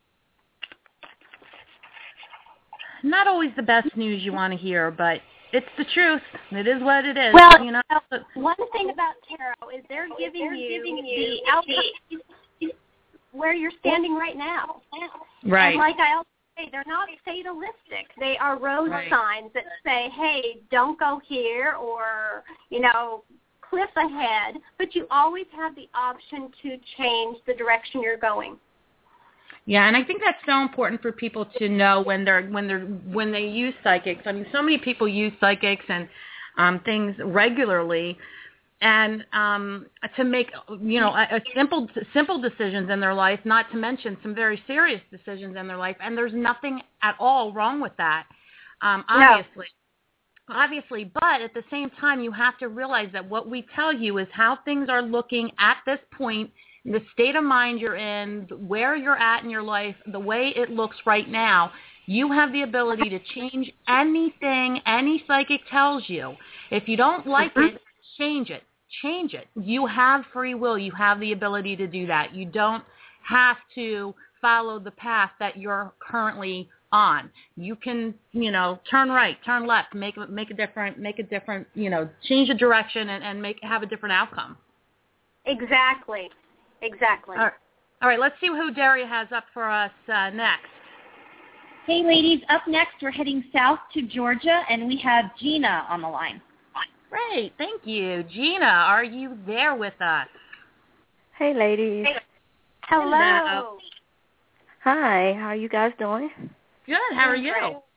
C: Not always the best news you want to hear, but it's the truth. It is what it is.
D: Well,
C: you know.
D: One thing about tarot is they're giving you the outcome where you're standing right now.
C: Right.
D: And like I always say, they're not fatalistic. They are road
C: Right.
D: signs that say, hey, don't go here or, you know, cliff ahead. But you always have the option to change the direction you're going.
C: Yeah, and I think that's so important for people to know when they're when they're when they use psychics. I mean, so many people use psychics and um, things regularly, and um, to make you know a, a simple simple decisions in their life, not to mention some very serious decisions in their life. And there's nothing at all wrong with that, um, obviously. No. Obviously, but at the same time, you have to realize that what we tell you is how things are looking at this point, the state of mind you're in, where you're at in your life, the way it looks right now. You have the ability to change anything any psychic tells you. If you don't like it, change it. Change it. You have free will. You have the ability to do that. You don't have to follow the path that you're currently on. You can, you know, turn right, turn left, make make a different, make a different, you know, change the direction and, and make have a different outcome.
D: Exactly. Exactly.
C: All right. All right, let's see who Daria has up for us uh, next.
E: Hey, ladies, up next, we're heading south to Georgia, and we have Gina on the line.
C: Great, thank you. Gina, are you there with us?
K: Hey, ladies.
D: Hey. Hello.
C: Hello.
K: Hi, how are you guys doing?
C: Good, how are you?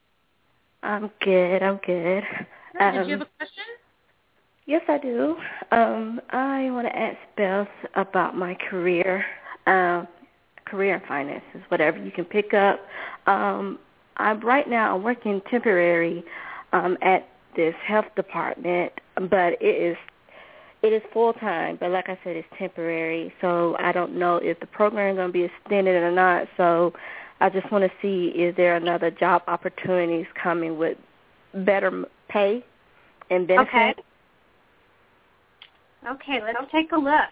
K: I'm good, I'm good.
C: Good.
K: Um,
C: Did you have a question?
K: Yes, I do. Um, I want to ask Beth about my career, um, career and finances, whatever you can pick up. Um, I'm right now I'm working temporary um, at this health department, but it is it is full time. But like I said, it's temporary, so I don't know if the program is going to be extended or not. So I just want to see, is there another job opportunities coming with better pay and benefits?
D: Okay. Okay, let's take a look.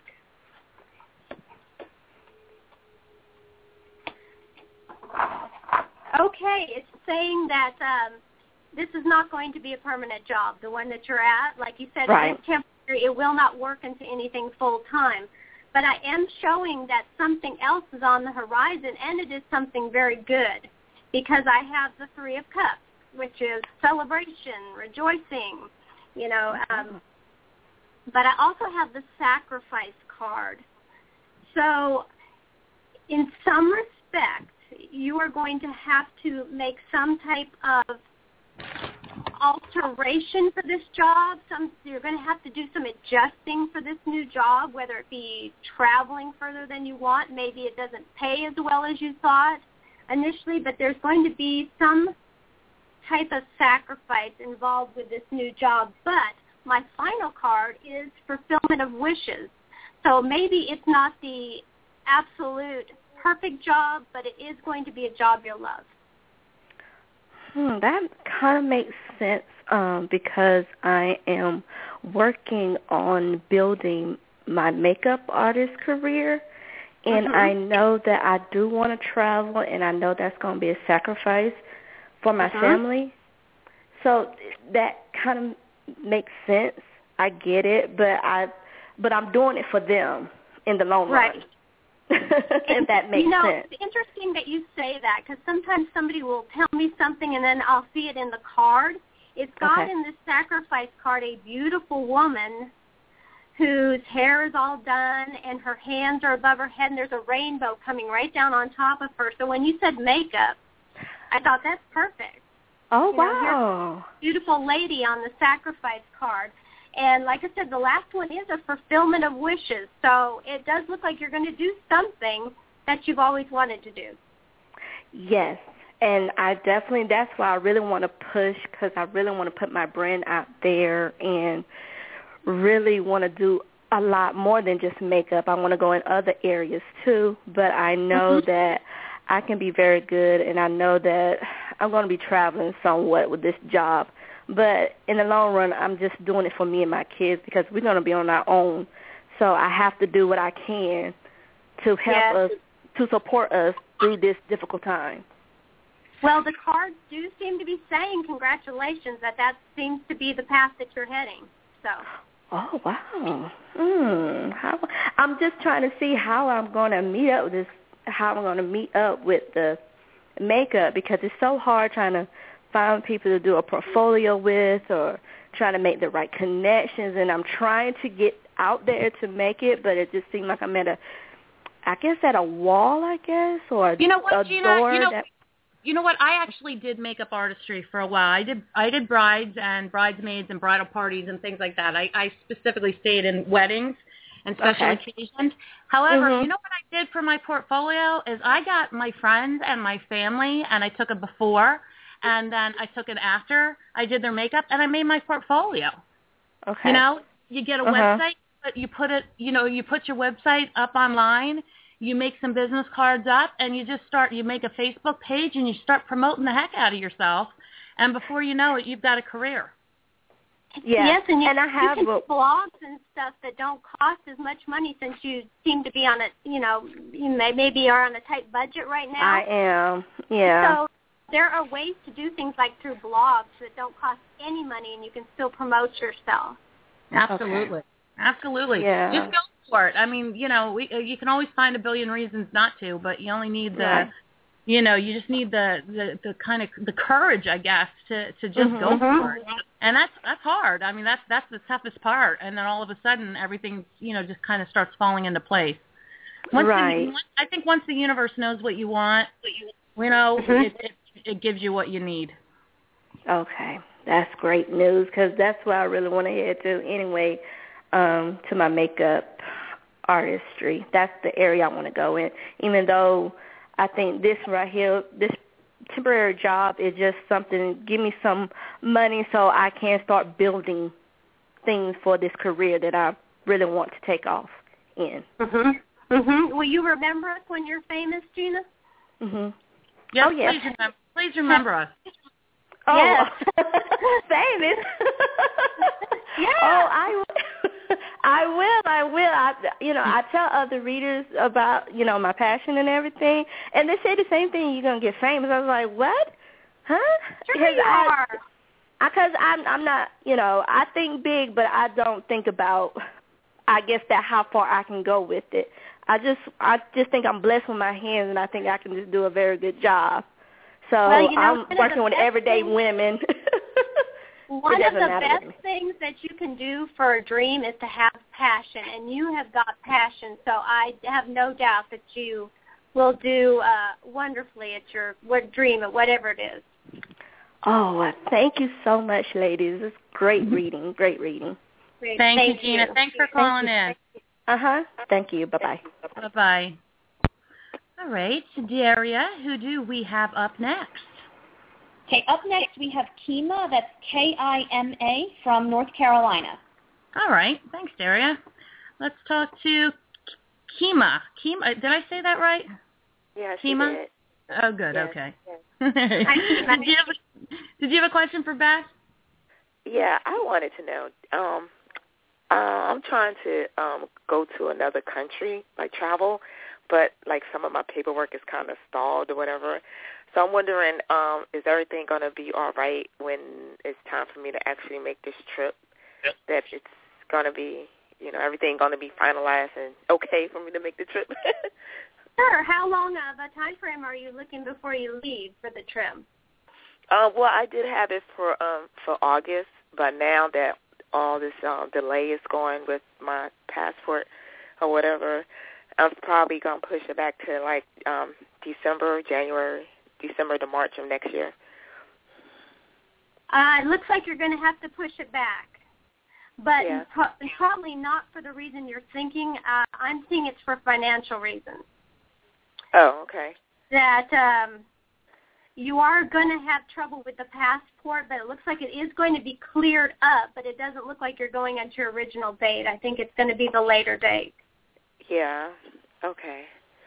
D: Okay, it's saying that um, this is not going to be a permanent job, the one that you're at. Like you said,
K: right.
D: It is temporary. It will not work into anything full-time. But I am showing that something else is on the horizon, and it is something very good, because I have the Three of Cups, which is celebration, rejoicing, you know. Um, but I also have the Sacrifice card. So in some respects, you are going to have to make some type of alteration for this job. Some you're going to have to do some adjusting for this new job, whether it be traveling further than you want. Maybe it doesn't pay as well as you thought initially, but there's going to be some type of sacrifice involved with this new job. But my final card is fulfillment of wishes. So maybe it's not the absolute perfect job, but it is going to be a job you'll love.
K: Hmm, that kind of makes sense um, because I am working on building my makeup artist career, and mm-hmm. I know that I do want to travel, and I know that's going to be a sacrifice for my mm-hmm. family. So that kind of makes sense. I get it, but I, but I'm doing it for them in the long
D: right.
K: run. If that makes
D: you know,
K: sense.
D: It's interesting that you say that, because sometimes somebody will tell me something and then I'll see it in the card. It's got
K: okay.
D: in this sacrifice card a beautiful woman whose hair is all done and her hands are above her head, and there's a rainbow coming right down on top of her. So when you said makeup, I thought that's perfect.
K: Oh,
D: you know,
K: wow.
D: Beautiful lady on the sacrifice card. And like I said, the last one is a fulfillment of wishes. So it does look like you're going to do something that you've always wanted to do.
K: Yes. And I definitely, that's why I really want to push, because I really want to put my brand out there and really want to do a lot more than just makeup. I want to go in other areas too. But I know mm-hmm. that I can be very good, and I know that I'm going to be traveling somewhat with this job. But in the long run, I'm just doing it for me and my kids, because we're going to be on our own. So I have to do what I can to help
D: yes.
K: us, to support us through this difficult time.
D: Well, the cards do seem to be saying congratulations, that that seems to be the path that you're heading. So.
K: Oh, wow. Mm, how, I'm just trying to see how I'm going to meet up with this, how I'm going to meet up with the makeup, because it's so hard trying to find people to do a portfolio with, or trying to make the right connections. And I'm trying to get out there to make it, but it just seems like I'm at a, I guess at a wall, I guess, or a,
C: you know what,
K: a
C: Gina,
K: door.
C: You know,
K: that...
C: you know what? I actually did makeup artistry for a while. I did I did brides and bridesmaids and bridal parties and things like that. I, I specifically stayed in weddings and special
K: okay.
C: occasions. However,
K: mm-hmm.
C: you know what I did for my portfolio is I got my friends and my family, and I took a before, and then I took it after I did their makeup, and I made my portfolio.
K: Okay.
C: You know, you get a
K: uh-huh.
C: website, but you put it, you know, you put your website up online, you make some business cards up, and you just start, you make a Facebook page, and you start promoting the heck out of yourself, and before you know it, you've got a career.
K: Yeah.
D: Yes, and you,
K: and I have
D: you can
K: a,
D: do blogs and stuff that don't cost as much money, since you seem to be on a, you know, you may, maybe are on a tight budget right now.
K: I am, yeah.
D: So there are ways to do things like through blogs that don't cost any money, and you can still promote yourself.
C: Absolutely.
K: Okay.
C: Absolutely.
K: Yeah.
C: Just go for it. I mean, you know, we, you can always find a billion reasons not to, but you only need the,
K: right.
C: you know, you just need the, the, the kind of the courage, I guess, to, to just
K: mm-hmm.
C: go for it. And that's that's hard. I mean, that's that's the toughest part. And then all of a sudden, everything, you know, just kind of starts falling into place. Once
K: right.
C: The, I think once the universe knows what you want, you know, mm-hmm. it, it it gives you what you need.
K: Okay, that's great news, because that's what I really want to head to anyway. Um, to my makeup artistry. That's the area I want to go in, even though I think this right here, this temporary job. It's just something, give me some money so I can start building things for this career that I really want to take off in.
D: Mhm. Mhm. Will you remember us when you're famous, Gina?
K: Mhm.
C: Yes,
K: oh yes.
C: Please remember, please remember us.
K: Oh,
D: yes.
K: famous.
D: Yeah.
K: Oh, I will. I will. I will. I, you know, I tell other readers about, you know, my passion and everything, and they say the same thing. You're gonna get famous. I was like, what? Huh?
D: Sure you
K: I,
D: are.
K: Because I'm, I'm not, you know, I think big, but I don't think about, I guess, that how far I can go with it. I just, I just think I'm blessed with my hands, and I think I can just do a very good job. So
D: well, you know,
K: I'm working with everyday
D: things,
K: women.
D: One of the best things that you can do for a dream is to have passion, and you have got passion. So I have no doubt that you will do uh, wonderfully at your what dream, at whatever it is.
K: Oh, well, thank you so much, ladies. It's great reading, great reading.
C: Great. Thank, thank you, Gina. You. Thanks for calling
K: thank
C: in.
K: Uh-huh. Thank you. Bye-bye.
C: Bye-bye. All right, Daria, who do we have up next?
E: Okay, up next we have Kima, that's K I M A, from North Carolina.
C: All right, thanks, Daria. Let's talk to Kima. Kima, did I say that right?
L: Yeah, she
C: Kima?
L: did.
C: Oh, good,
L: yes,
C: okay.
L: Yes.
C: did, you have a, did you have a question for Beth?
L: Yeah, I wanted to know. Um, uh, I'm trying to um, go to another country, like travel, but like some of my paperwork is kind of stalled or whatever. So I'm wondering, um, is everything going to be all right when it's time for me to actually make this trip? Yep. That it's going to be, you know, everything going to be finalized and okay for me to make the trip?
D: Sure. How long of a time frame are you looking before you leave for the trip?
L: Uh, well, I did have it for um, for August, but now that all this um, delay is going with my passport or whatever, I'm probably going to push it back to like um, December, January, December to March of next year.
D: Uh, it looks like you're going to have to push it back, but
L: yeah.
D: pro- probably not for the reason you're thinking. Uh, I'm seeing it's for financial reasons.
L: Oh, okay.
D: That um, you are going to have trouble with the passport, but it looks like it is going to be cleared up, but it doesn't look like you're going at your original date. I think it's going to be the later date.
L: Yeah, okay.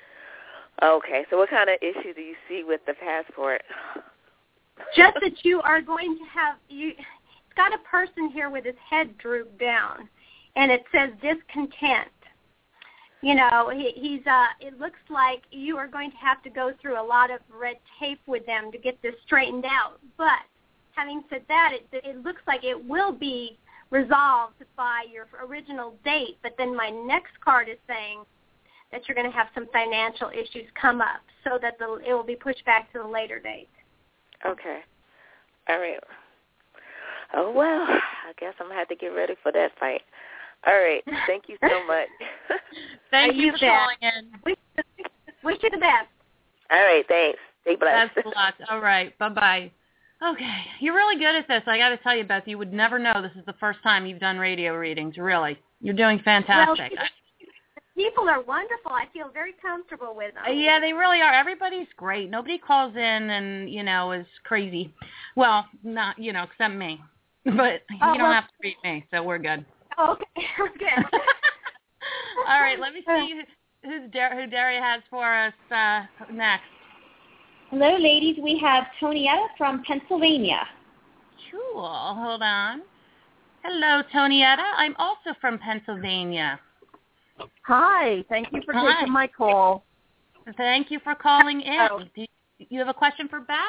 L: Okay, so what kind of issue do you see with the passport?
D: Just that you are going to have, you, it's got a person here with his head drooped down, and it says discontent. You know, he, he's. Uh, it looks like you are going to have to go through a lot of red tape with them to get this straightened out. But having said that, it, it looks like it will be resolved by your original date. But then my next card is saying that you're going to have some financial issues come up, so that the, it will be pushed back to the later date.
L: Okay. All right. Oh, well, I guess I'm going to have to get ready for that fight. All right. Thank you so much.
C: Thank you, you for calling in.
D: Wish, wish you the best.
L: All right. Thanks. Stay blessed.
C: That's a lot. All right. Bye-bye. Okay. You're really good at this. I got to tell you, Beth, you would never know this is the first time you've done radio readings, really. You're doing fantastic.
D: Well, people are wonderful. I feel very comfortable with them.
C: Yeah, they really are. Everybody's great. Nobody calls in and, you know, is crazy. Well, not, you know, except me. But
D: oh,
C: you don't
D: well,
C: have to beat me, so we're good.
D: Okay. Okay.
C: All right, let me see who's Dar- who Daria has for us uh, next.
E: Hello, ladies. We have Tonietta from Pennsylvania.
C: Cool. Hold on. Hello, Tonietta. I'm also from Pennsylvania.
M: Hi. Thank you for
C: Hi.
M: taking my call.
C: Thank you for calling in.
M: Oh.
C: Do you have a question for Beth?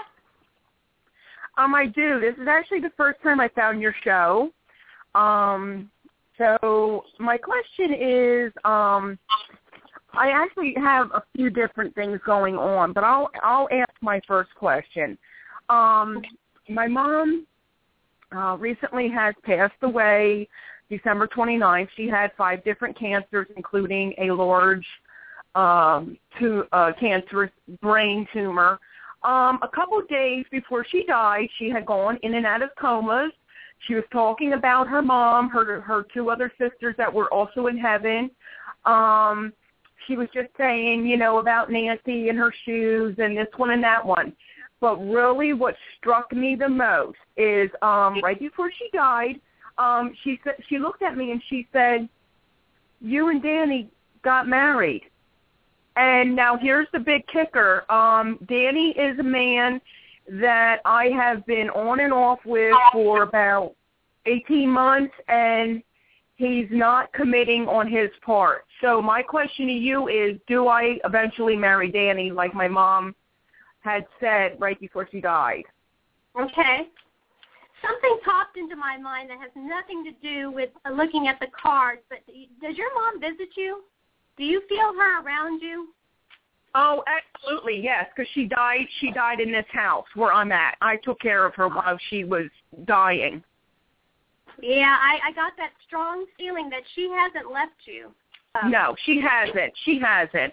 M: Um, I do. This is actually the first time I found your show. Um, so my question is, um, I actually have a few different things going on, but I'll I'll ask my first question. Um, my mom uh, recently has passed away December twenty-ninth. She had five different cancers, including a large um, to, uh, cancerous brain tumor. Um, a couple of days before she died, she had gone in and out of comas. She was talking about her mom, her her two other sisters that were also in heaven. Um, she was just saying, you know, about Nancy and her shoes and this one and that one. but really what struck me the most is um, right before she died, um, she said she looked at me and she said, "You and Danny got married." And now here's the big kicker. Um, Danny is a man that I have been on and off with for about eighteen months, and he's not committing on his part. So my question to you is, do I eventually marry Danny like my mom had said right before she died?
D: Okay. Something popped into my mind that has nothing to do with looking at the cards, but does your mom visit you? Do you feel her around you?
M: Oh, absolutely, yes, because she died, she died in this house where I'm at. I took care of her while she was dying.
D: Yeah, I, I got that strong feeling that she hasn't left you. Um,
M: no, she hasn't. She hasn't.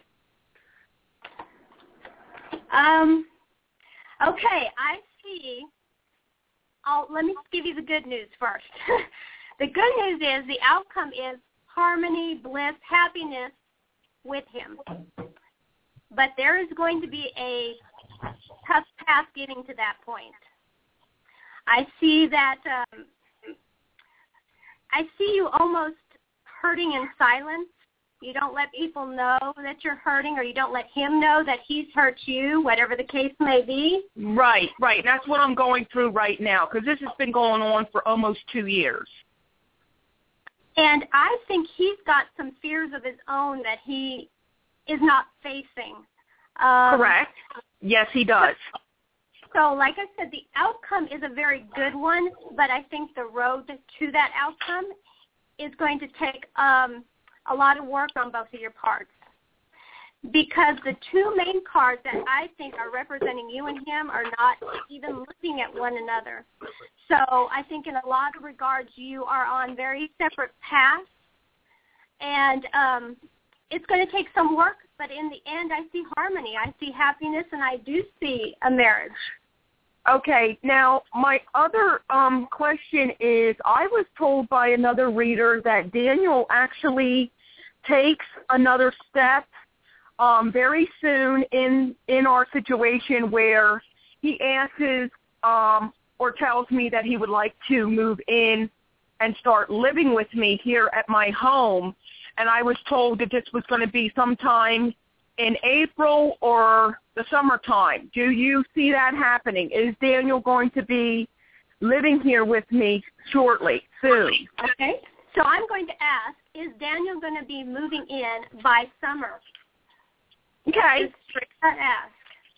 D: Um. Okay, I see. I'll, let me give you the good news first. The good news is the outcome is harmony, bliss, happiness with him. But there is going to be a tough path getting to that point. I see that um, I see you almost hurting in silence. You don't let people know that you're hurting, or you don't let him know that he's hurt you, whatever the case may be.
M: Right, right. And that's what I'm going through right now, because this has been going on for almost two years.
D: And I think he's got some fears of his own that he is not facing. Um,
M: Correct. Yes, he does.
D: So, like I said, the outcome is a very good one, but I think the road to that outcome is going to take um, a lot of work on both of your parts. Because the two main cards that I think are representing you and him are not even looking at one another. So I think in a lot of regards you are on very separate paths, and um, it's going to take some work, but in the end I see harmony, I see happiness, and I do see a marriage.
M: Okay, now my other um, question is, I was told by another reader that Daniel actually takes another step um, very soon in in our situation where he asks um, or tells me that he would like to move in and start living with me here at my home. And I was told that this was going to be sometime in April or the summertime. Do you see that happening? Is Daniel going to be living here with me shortly, soon?
D: Okay. So I'm going to ask, is Daniel going to be moving in by summer?
M: Okay.
D: Just straight up ask.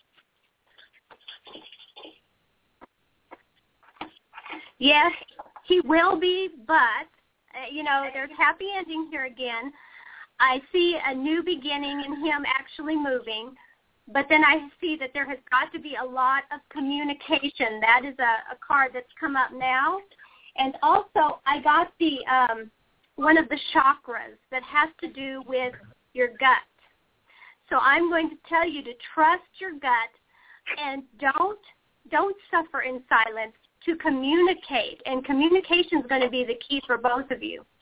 D: Yes, he will be, but, uh, you know, there's happy ending here again. I see a new beginning in him actually moving, but then I see that there has got to be a lot of communication. That is a, a card that's come up now. And also I got the um, one of the chakras that has to do with your gut. So I'm going to tell you to trust your gut and don't don't suffer in silence, to communicate. And communication is going to be the key for both of you.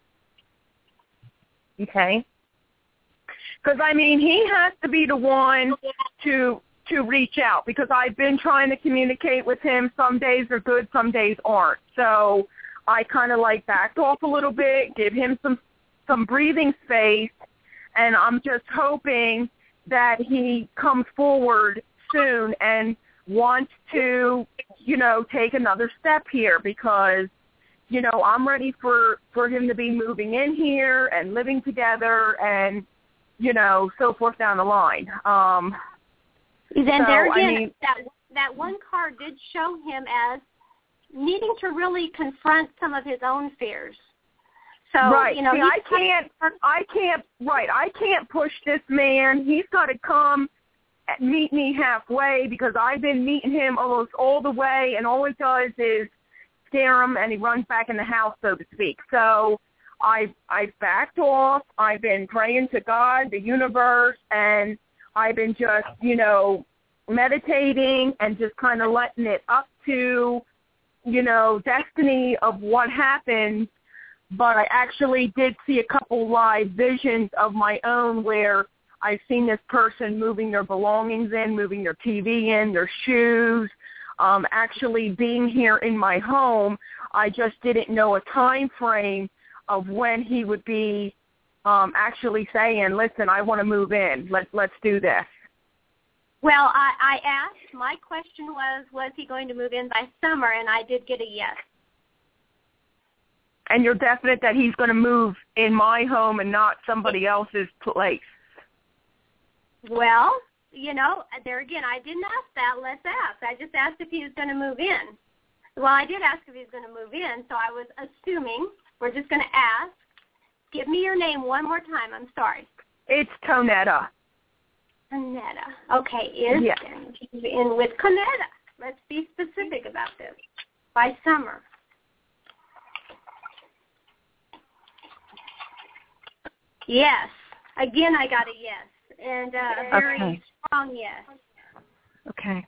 M: Okay. Because, I mean, he has to be the one to to reach out, because I've been trying to communicate with him. Some days are good, some days aren't. So I kind of like backed off a little bit, give him some some breathing space, and I'm just hoping that he comes forward soon and wants to, you know, take another step here, because, you know, I'm ready for, for him to be moving in here and living together and, you know, so forth down the line. Um,
D: then
M: so,
D: there again,
M: I mean,
D: that, that one card did show him as needing to really confront some of his own fears. So,
M: right.
D: you know,
M: See, I can't, I can't, right, I can't push this man. He's got to come and meet me halfway, because I've been meeting him almost all the way, and all he does is scare him, and he runs back in the house, so to speak. So I've, I've backed off. I've been praying to God, the universe, and I've been just, you know, meditating and just kind of letting it up to, you know, destiny of what happens. But I actually did see a couple live visions of my own where I've seen this person moving their belongings in, moving their T V in, their shoes, um, actually being here in my home. I just didn't know a time frame of when he would be um, actually saying, listen, I want to move in. Let, let's do this.
D: Well, I, I asked, my question was, was he going to move in by summer, and I did get a yes.
M: And you're definite that he's going to move in my home and not somebody else's place?
D: Well, you know, there again, I didn't ask that. Let's ask. I just asked if he was going to move in. Well, I did ask if he was going to move in, so I was assuming. We're just going to ask. Give me your name one more time. I'm sorry.
M: It's Conetta.
D: Conetta. Okay, is
M: yes.
D: in with Conetta. Let's be specific about this. By summer. Yes. Again, I got a yes, and uh, a very
M: okay.
D: strong yes.
M: Okay.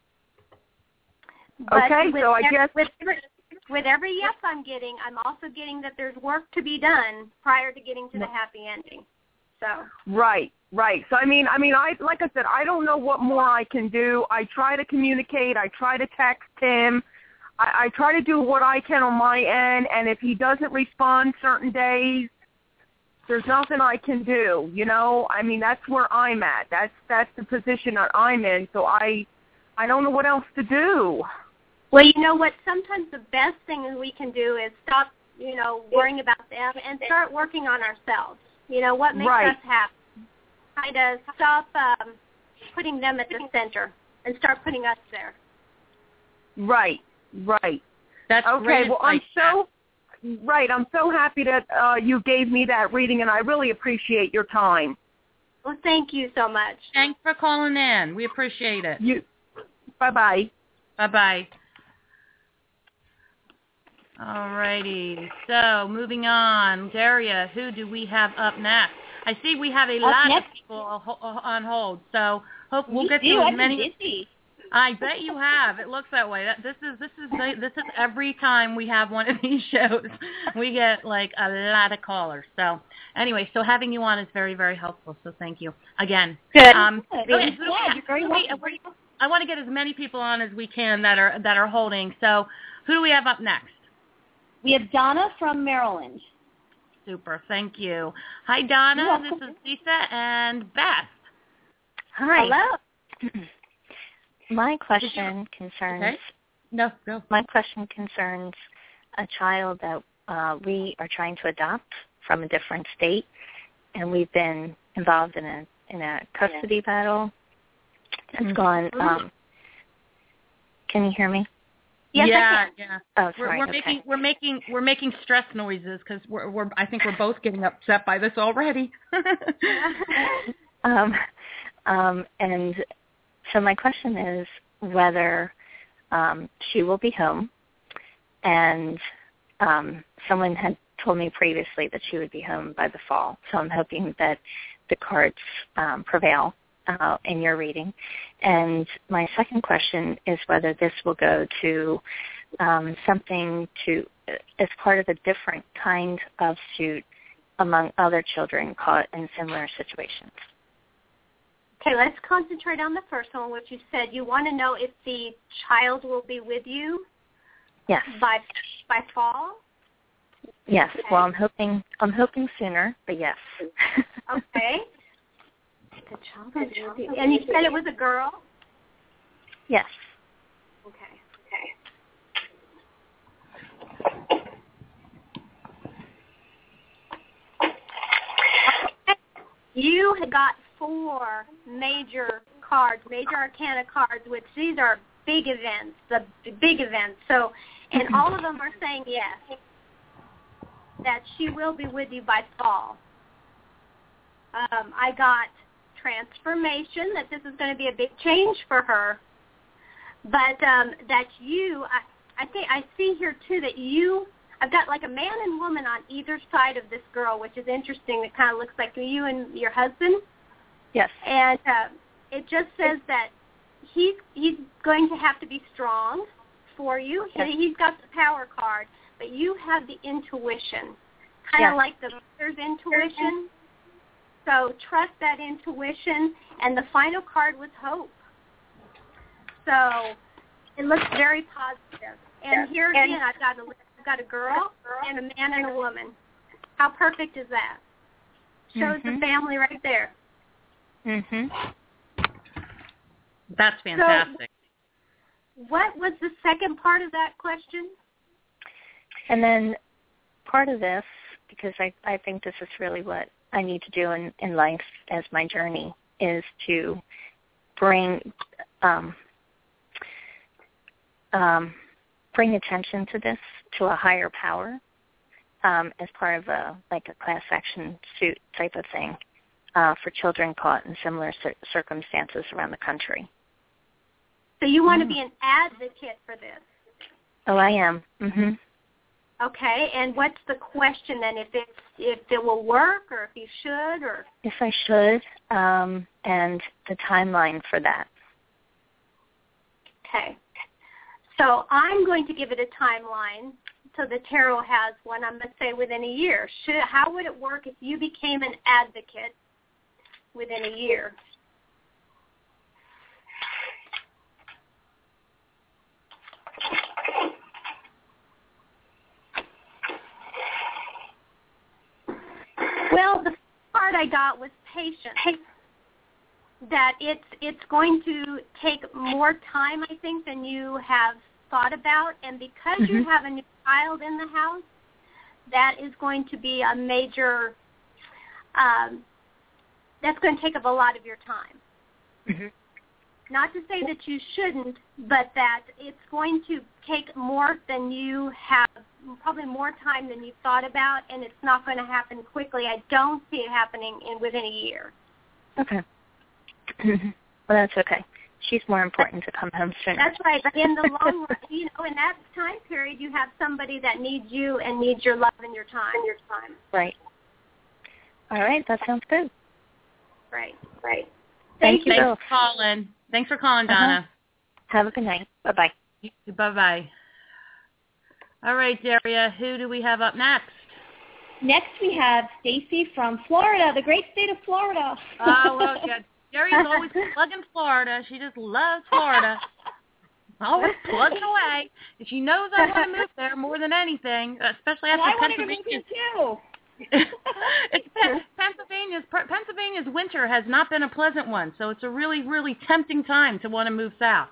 D: But
M: okay, so I
D: every,
M: guess
D: with every, with every yes I'm getting, I'm also getting that there's work to be done prior to getting to the happy ending. So
M: right, right. So I mean, I mean, I like I said, I don't know what more I can do. I try to communicate. I try to text him. I, I try to do what I can on my end. And if he doesn't respond certain days, there's nothing I can do. You know, I mean, that's where I'm at. That's that's the position that I'm in. So I, I don't know what else to do.
D: Well, you know what? Sometimes the best thing we can do is stop, you know, worrying about them and start working on ourselves. You know, what makes
M: right.
D: us happy. Try to stop um, putting them at the center and start putting us there.
M: Right, right.
C: That's
M: okay.
C: great.
M: Well, I'm so right. I'm so happy that uh, you gave me that reading, and I really appreciate your time.
D: Well, thank you so much.
C: Thanks for calling in. We appreciate it.
M: You. Bye bye.
C: Bye bye. All righty. So moving on, Daria, who do we have up next? I see we have a
E: up
C: lot
E: next.
C: of people on hold. So hope we'll
E: Me
C: get
E: too.
C: to as
E: I've
C: many.
E: been busy.
C: I bet you have. It looks that way. That, this is this is this is every time we have one of these shows, we get like a lot of callers. So anyway, so having you on is very very helpful. So thank you again.
E: Good.
C: Um,
E: Good.
C: okay, so
E: yeah, you're very
C: we,
E: welcome.
C: we, I want to get as many people on as we can that are that are holding. So who do we have up next?
E: We have Donna from Maryland.
C: Super. Thank you. Hi, Donna. This is Lisa and Beth.
N: Hi.
D: Hello.
N: My question concerns.
C: Okay. No, no.
N: My question concerns a child that uh, we are trying to adopt from a different state, and we've been involved in a in a custody battle. It's mm-hmm. gone. Um, can you hear me?
D: Yes,
C: yeah,
D: I can.
C: yeah.
N: Oh, sorry.
C: We're, we're
N: okay.
C: making we're making we're making stress noises because we're we're I think we're both getting upset by this already.
N: um, um, and so my question is whether um, she will be home, and um, someone had told me previously that she would be home by the fall. So I'm hoping that the cards um, prevail Uh, in your reading. And my second question is whether this will go to um, something to as part of a different kind of suit among other children caught in similar situations.
D: Okay, let's concentrate on the first one, which you said you want to know if the child will be with you.
N: Yes.
D: By by fall.
N: Yes.
D: Okay.
N: Well, I'm hoping I'm hoping sooner, but yes.
D: Okay. The child is with you. And you said it was a girl?
N: Yes.
D: Okay. Okay. You had got four major cards, major arcana cards, which these are big events, the big events. So, and all of them are saying yes, that she will be with you by fall. Um, I got transformation, that this is going to be a big change for her, but um, that you, I, I think I see here too that you, I've got like a man and woman on either side of this girl, which is interesting. It kind of looks like you and your husband.
N: Yes.
D: And uh, it just says that he's he's going to have to be strong for you.
N: Yes.
D: He, he's got the power card, but you have the intuition, kind of
N: yes.
D: like the mother's intuition. So trust that intuition, and the final card was hope. So It looks very positive. And here again, I've got a I've got a girl and a man and a woman. How perfect is that? Shows
N: mm-hmm.
D: the family right there.
N: Mhm.
C: That's fantastic.
D: So, what was the second part of that question?
N: And then part of this, because I, I think this is really what I need to do in, in life as my journey, is to bring um, um, bring attention to this, to a higher power, um, as part of a like a class action suit type of thing uh, for children caught in similar cir- circumstances around the country.
D: So you want mm-hmm. to be an advocate for this?
N: Oh, I am. Mhm.
D: Okay, and what's the question then? If it's if it will work, or if you should, or
N: if I should, um, and the timeline for that.
D: Okay. So I'm going to give it a timeline. So the tarot has one. I'm going to say within a year. Should how would it work if you became an advocate within a year? Well, the part I got was patience. That it's it's going to take more time, I think, than you have thought about, and because mm-hmm. you have a new child in the house, that is going to be a major. Um, that's going to take up a lot of your time.
N: Mm-hmm.
D: Not to say that you shouldn't, but that it's going to take more than you have, probably more time than you thought about, and it's not going to happen quickly. I don't see it happening in within a year.
N: Okay. Well, that's okay. She's more important to come home sooner.
D: That's right. But in the long run, you know, in that time period, you have somebody that needs you and needs your love and your time. And your time.
N: Right. All right. That sounds good.
D: Right. Right.
N: Thank, Thank you.
C: Thanks
N: both.
C: for calling. Thanks for calling, Donna.
N: Uh-huh. Have a good night. Bye-bye.
C: Bye-bye. All right, Daria, who do we have up next?
E: Next we have Stacy from Florida, the great state of Florida.
C: Oh, well, yeah. Daria's always plugging Florida. She just loves Florida. Always plugging away. And she knows I want to move there more than anything, especially after
E: and I
C: Pennsylvania.
E: wanted to move here, too.
C: it's Pennsylvania's Pennsylvania's winter has not been a pleasant one, so it's a really, really tempting time to want to move south.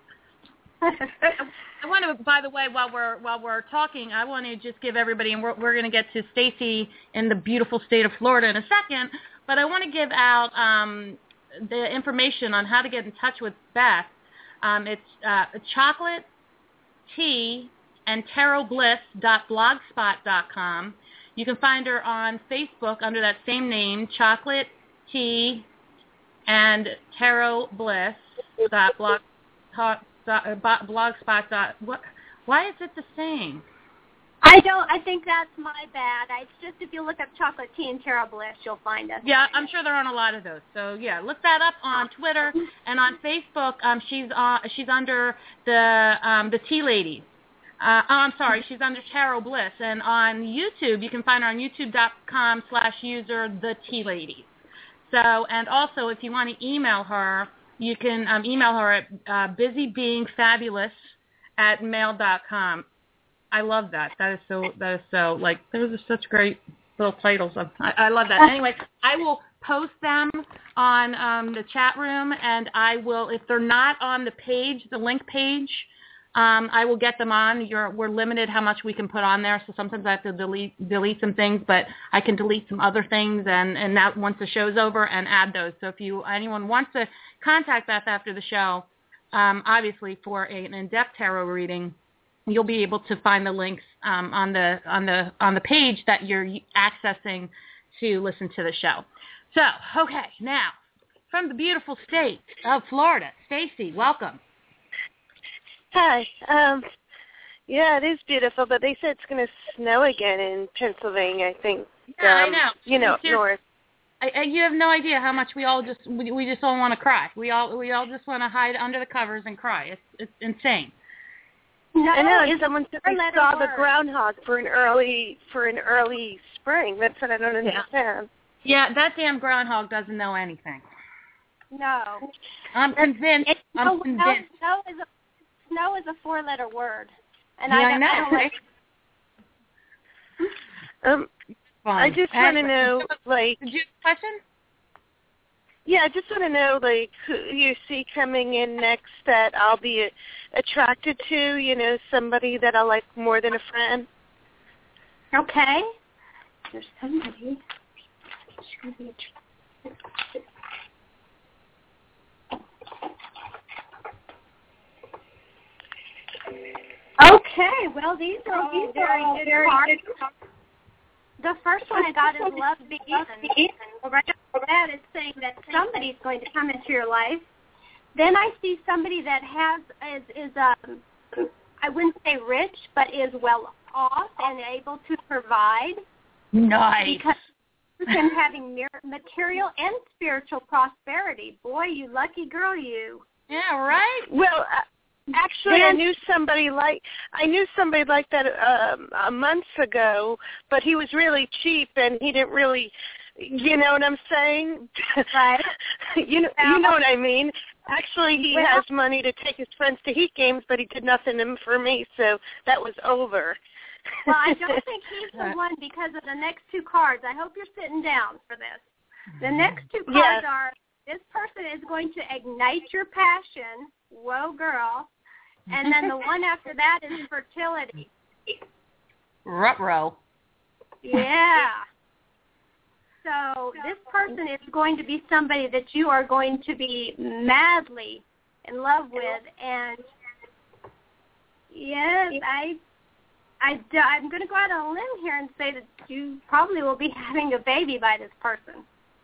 C: I want to, by the way, while we're while we're talking, I want to just give everybody, and we're, we're going to get to Stacy in the beautiful state of Florida in a second, but I want to give out um, the information on how to get in touch with Beth. Um, it's uh, chocolate tea and tarot bliss dot blogspot dot com. You can find her on Facebook under that same name, Chocolate Tea and Tarot Bliss. Dot blog, dot, blogspot. Dot, what? Why is it the same?
D: I don't. I think that's my bad. I, it's just if you look up Chocolate Tea and Tarot Bliss, you'll find us.
C: Yeah, I'm sure there are on a lot of those. So yeah, look that up on Twitter and on Facebook. Um, she's uh, she's under the um, the Tea Ladies. Uh, oh, I'm sorry, she's under Tarot Bliss. And on YouTube, you can find her on youtube.com slash user the Tea Ladies. So, and also, if you want to email her, you can um, email her at uh, busybeingfabulous at mail dot com. I love that. That is so, that is so, like, those are such great little titles. Of, I, I love that. Anyway, I will post them on um, the chat room, and I will, if they're not on the page, the link page, Um, I will get them on. You're, we're limited how much we can put on there, so sometimes I have to delete delete some things, but I can delete some other things, and, and that once the show's over, and add those. So if you anyone wants to contact Beth after the show, um, obviously for a, an in-depth tarot reading, you'll be able to find the links um, on the on the on the page that you're accessing to listen to the show. So, okay, now from the beautiful state of Florida, Stacy, welcome.
O: Hi. Um, yeah, it is beautiful, but they said it's going to snow again in Pennsylvania, I think.
C: Yeah,
O: um,
C: I know.
O: You know, north.
C: I, I, you have no idea how much we all just we, we just all want to cry. We all we all just want to hide under the covers and cry. It's it's insane.
O: No, I know. And someone said they saw
D: word.
O: the groundhog for an early for an early spring. That's what I don't understand.
C: Yeah, that damn groundhog doesn't know anything.
D: No.
C: I'm convinced.
D: It,
C: I'm
D: no,
C: convinced.
D: No, no is a snow is a four-letter word, and
C: yeah,
D: I
C: I,
D: don't,
C: know.
D: I don't like.
M: Um,
C: Fun.
M: I just want to know, like.
C: Did you have a question?
M: Yeah, I just want to know, like, who you see coming in next that I'll be attracted to. You know, somebody that I like more than a friend.
D: Okay. There's somebody. Okay, well, these are all very good cards. The first one I got is Love Begins. Right after that, it's saying that somebody's going to come into your life. Then I see somebody that has is is um, I wouldn't say rich, but is well off and able to provide.
C: Nice.
D: Because person having material and spiritual prosperity. Boy, you lucky girl, you.
C: Yeah, right.
M: Well. Uh, Actually, I knew somebody like I knew somebody like that um, a month ago, but he was really cheap and he didn't really, you know what I'm saying?
D: Right.
M: you know, you know what I mean. Actually, he well, has money to take his friends to Heat games, but he did nothing for me, so that was over.
D: Well, I don't think he's the one because of the next two cards. I hope you're sitting down for this. The next two cards
M: yes.
D: are: this person is going to ignite your passion. Whoa, girl. And then the one after that is fertility.
C: Ruh-roh.
D: Yeah. So this person is going to be somebody that you are going to be madly in love with. And, yes, I, I, I'm going to go out on a limb here and say that you probably will be having a baby by this person.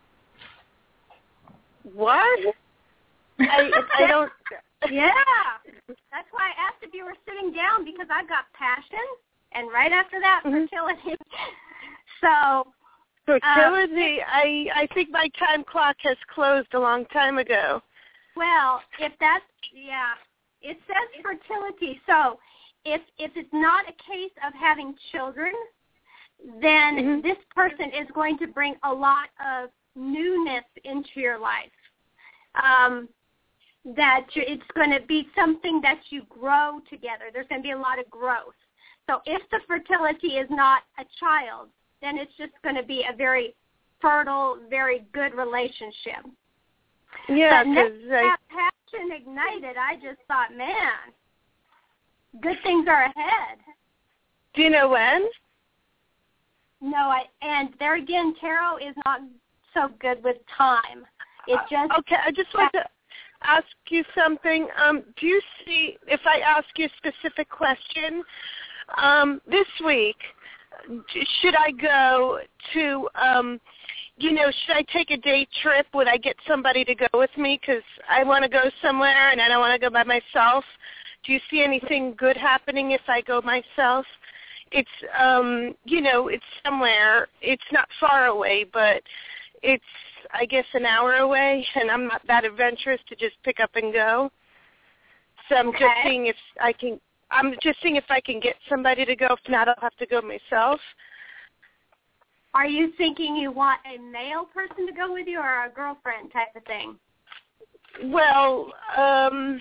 M: What? I, I don't...
D: Yeah. That's why I asked if you were sitting down, because I've got passion, and right after that,
M: mm-hmm.
D: fertility. So...
M: Fertility, um, I, I think my time clock has closed a long time ago.
D: Well, if that's, yeah, it says fertility. So if if it's not a case of having children, then
M: mm-hmm.
D: this person is going to bring a lot of newness into your life. Um, that you, it's going to be something that you grow together. There's going to be a lot of growth. So if the fertility is not a child, then it's just going to be a very fertile, very good relationship.
M: Yeah,
D: because
M: I...
D: that passion ignited, I just thought, man, good things are ahead.
M: Do you know when?
D: No, I and there again, tarot is not so good with time. It just
M: uh, okay. I just want to ask you something. Um, do you see, if I ask you a specific question, um, this week, should I go to, um, you know, should I take a day trip? Would I get somebody to go with me? Because I want to go somewhere and I don't want to go by myself. Do you see anything good happening if I go myself? It's, um, you know, it's somewhere. It's not far away, but it's, I guess, an hour away, and I'm not that adventurous to just pick up and go. So I'm
D: okay.
M: just seeing if I can, I'm just seeing if I can get somebody to go. If not, I'll have to go myself.
D: Are you thinking you want a male person to go with you or a girlfriend type of thing?
M: Well, um,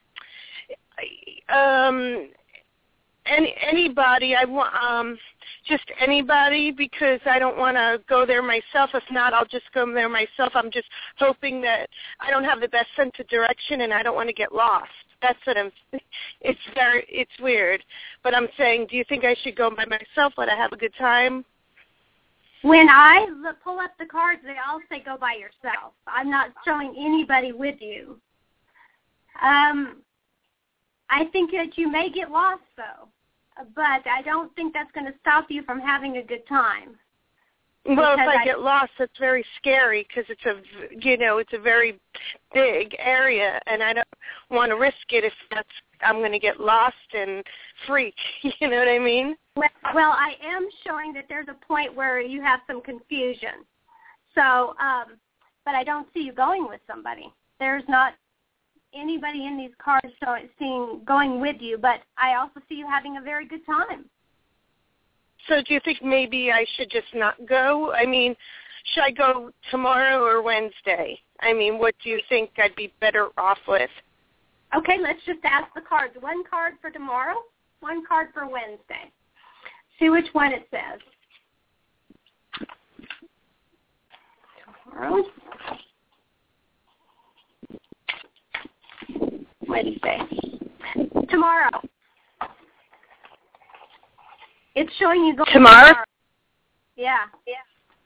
M: um, any anybody. I want um, just anybody, because I don't want to go there myself. If not, I'll just go there myself. I'm just hoping that I don't have the best sense of direction, and I don't want to get lost. That's what I'm. It's very. It's weird, but I'm saying, do you think I should go by myself? Would I have a good time?
D: When I look, pull up the cards, they all say go by yourself. I'm not showing anybody with you. Um, I think that you may get lost, though, but I don't think that's going to stop you from having a good time.
M: Well, if I,
D: I
M: get lost, that's very scary because it's a, you know, it's a very big area, and I don't want to risk it if that's I'm going to get lost and freak. You know what I mean?
D: Well, well, I am showing that there's a point where you have some confusion. So, um, but I don't see you going with somebody. There's not anybody in these cards showing, seeing going with you, but I also see you having a very good time.
M: So do you think maybe I should just not go? I mean, should I go tomorrow or Wednesday? I mean, what do you think I'd be better off with?
D: Okay, let's just ask the cards. One card for tomorrow, one card for Wednesday. See which one it says. Tomorrow. Wednesday. Tomorrow. It's showing you going
O: tomorrow.
D: tomorrow. Yeah. Yeah.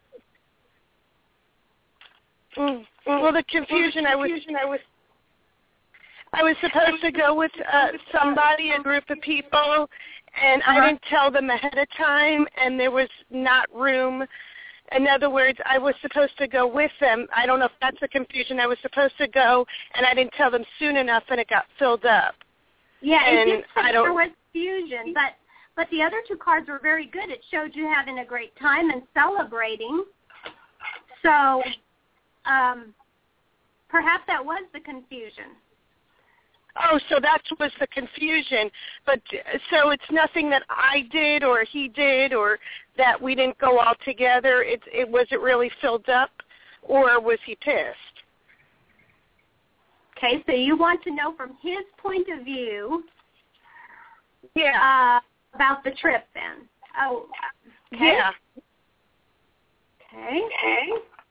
O: Mm. Well, the confusion, I was, I was, I was supposed to go with uh, somebody, a group of people, and uh-huh. I didn't tell them ahead of time, and there was not room. In other words, I was supposed to go with them. I don't know if that's the confusion. I was supposed to go, and I didn't tell them soon enough, and it got filled up.
D: Yeah,
O: and
D: it did say
O: I don't,
D: there was confusion, but but the other two cards were very good. It showed you having a great time and celebrating. So um, perhaps that was the confusion.
O: Oh, so that was the confusion. But so it's nothing that I did or he did or that we didn't go all together. It, it was it really filled up, or was he pissed?
D: Okay, so you want to know from his point of view,
O: yeah,
D: uh, about the trip then. Oh, okay.
O: Yeah.
D: Okay. Okay.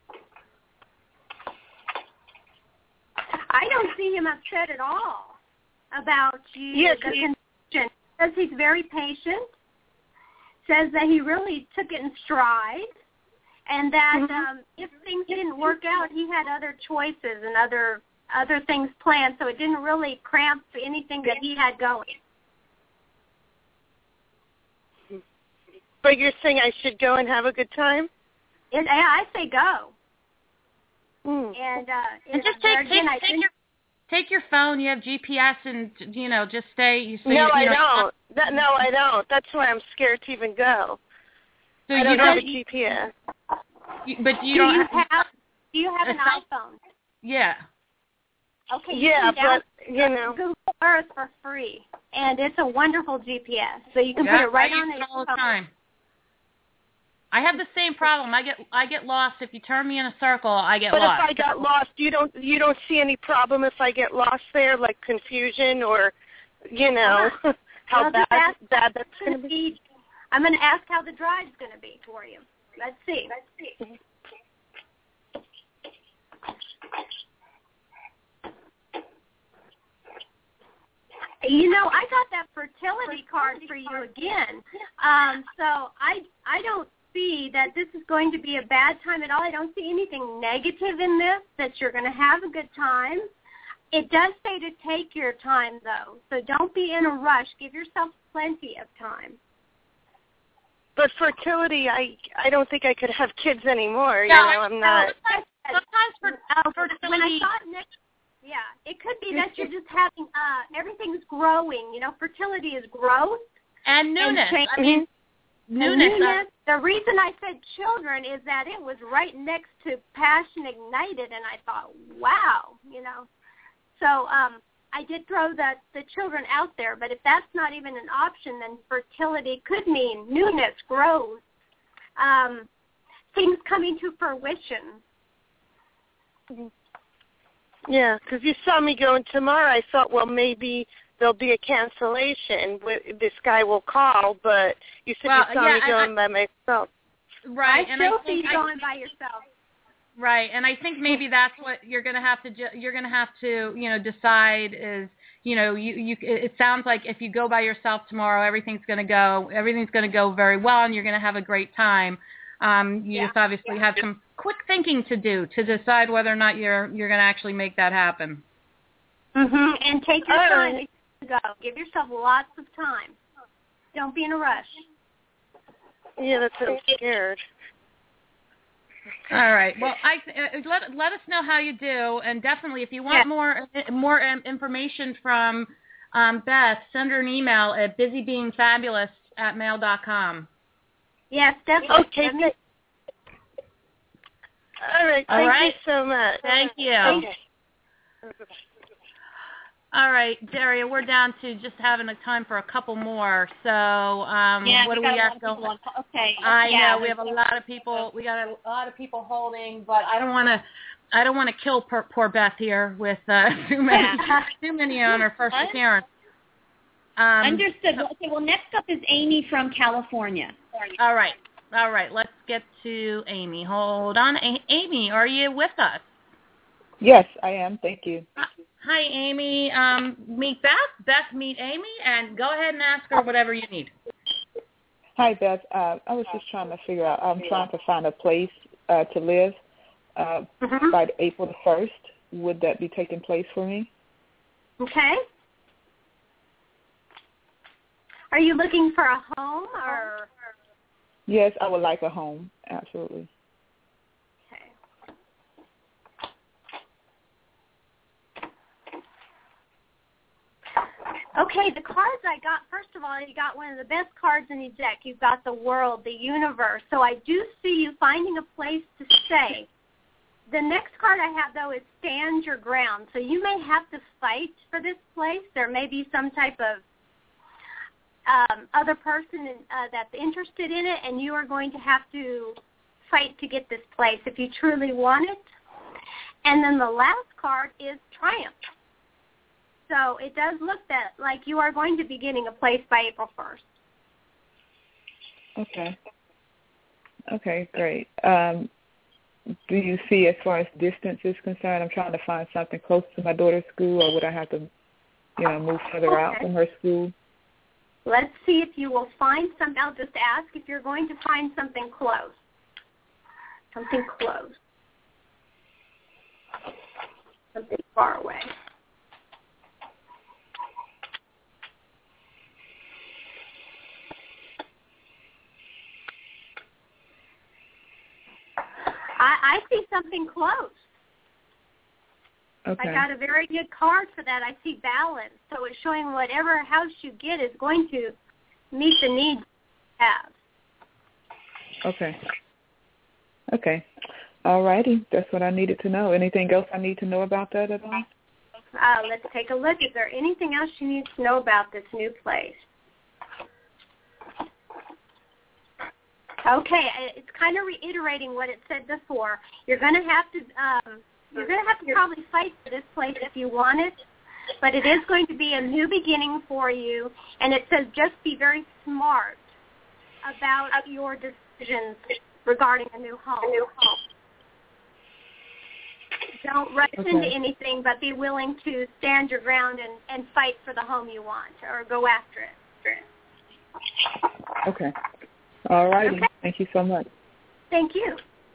D: I don't see him upset at all about you.
O: Yes,
D: the
O: he,
D: confusion. Says he's very patient. Says that he really took it in stride, and that mm-hmm. um, if things didn't work out, he had other choices and other other things planned, so it didn't really cramp anything that he had going.
O: But you're saying I should go and have a good time?
D: And I say go.
O: Mm.
D: And, uh,
C: and just take, again, take, take your take your phone. You have G P S, and you know, just stay. You stay
O: no,
C: you
O: I
C: know,
O: don't. That, no, I don't. That's why I'm scared to even go.
C: So
O: I don't
C: you
O: have
C: don't,
O: a G P S.
C: You, but you
D: do
C: don't
D: you
C: have.
D: have do you have an
C: cell,
D: iPhone?
C: Yeah.
D: Okay.
O: Yeah, but you know,
D: Google Earth for free, and it's a wonderful G P S. So you can
C: yeah,
D: put it right
C: I
D: on
C: use
D: it
C: all the time. I have the same problem. I get I get lost if you turn me in a circle. I get
O: but
C: lost.
O: But if I got lost, you don't you don't see any problem if I get lost there, like confusion or, you know,
D: uh-huh.
O: how
D: well,
O: bad
D: ask,
O: bad that's going to
D: be. I'm going to ask how the drive's going to be for you. Let's see. Let's see. You know, I got that fertility card for you again. Um, so I I don't see that this is going to be a bad time at all. I don't see anything negative in this, that you're going to have a good time. It does say to take your time, though, so don't be in a rush. Give yourself plenty of time.
O: But fertility, I I don't think I could have kids anymore.
C: No,
O: you know, I'm not.
C: Sometimes for,
D: uh,
C: fertility.
D: When I thought next. Yeah, it could be that you're just having, uh, everything's growing. You know, fertility is growth.
C: And newness.
D: And
C: I mean, newness.
D: newness. The reason I said children is that it was right next to Passion Ignited, and I thought, wow, you know. So um, I did throw the, the children out there, but if that's not even an option, then fertility could mean newness, growth, um, things coming to fruition.
O: Mm-hmm. Yeah, because you saw me going tomorrow. I thought, well, maybe there'll be a cancellation. This guy will call, but you said
C: well,
O: you saw
C: yeah,
O: me going I, by myself.
C: Right.
D: I
C: and
D: still
C: I
D: see you
C: I,
D: going by yourself.
C: Right, and I think maybe that's what you're going to have to ju- you're going to have to you know decide is you know you you it sounds like if you go by yourself tomorrow, everything's going to go everything's going to go very well, and you're going to have a great time. Um, you
D: yeah.
C: just obviously have some quick thinking to do to decide whether or not you're you're going to actually make that happen.
D: Mhm. And take your
O: oh.
D: time to go. Give yourself lots of time. Don't be in a rush.
O: Yeah, that's what I'm scared.
C: All right. Well, I uh, let let us know how you do, and definitely if you want yeah. more more um, information from um, Beth, send her an email at busybeingfabulous at mail dot com.
D: Yes, definitely.
O: Okay. Th- All right.
C: All
O: thank
C: right.
O: you so much.
C: Thank you.
O: Okay.
C: All right, Daria, we're down to just having a time for a couple more. So, um,
E: yeah,
C: what do
E: we
C: we have
E: going?
C: going?
E: Okay.
C: I
E: yeah,
C: know we have a lot of people. We got a lot of people holding, but I don't want to I don't want to kill poor, poor Beth here with uh, too many too many on her first appearance. Um,
E: Understood. Okay, well, next up is Amy from California.
C: All right. All right. Let's get to Amy. Hold on. A- Amy, are you with us?
P: Yes, I am. Thank you.
C: Hi, Amy. Um, meet Beth. Beth, meet Amy, and go ahead and ask her whatever you need.
P: Hi, Beth. Uh, I was just trying to figure out, I'm trying to find a place uh, to live uh, mm-hmm. by April the first. Would that be taking place for me?
D: Okay. Are you looking for a home or?
P: Yes, I would like a home. Absolutely.
D: Okay. Okay, the cards I got, first of all, you got one of the best cards in your deck. You've got the world, the universe. So I do see you finding a place to stay. The next card I have, though, is stand your ground. So you may have to fight for this place. There may be some type of Um, other person uh, that's interested in it, and you are going to have to fight to get this place if you truly want it. And then the last card is triumph. So it does look that like you are going to be getting a place by April first.
P: Okay. Okay, great. Um, do you see, as far as distance is concerned, I'm trying to find something close to my daughter's school, or would I have to, you know, move further
D: okay.
P: out from her school?
D: Let's see if you will find something. I'll just ask if you're going to find something close. Something close. Something far away. I, I see something close.
P: Okay.
D: I got a very good card for that. I see balance. So it's showing whatever house you get is going to meet the needs you have.
P: Okay. Okay. All righty. That's what I needed to know. Anything else I need to know about that at all?
D: Uh, let's take a look. Is there anything else you need to know about this new place? Okay. It's kind of reiterating what it said before. You're going to have to... Um, You're going to have to probably fight for this place if you want it, but it is going to be a new beginning for you, and it says just be very smart about your decisions regarding a new home. A new home. Don't rush
P: okay.
D: into anything, but be willing to stand your ground and, and fight for the home you want, or go after it.
P: Okay. All righty. Okay. Thank you so much.
D: Thank you.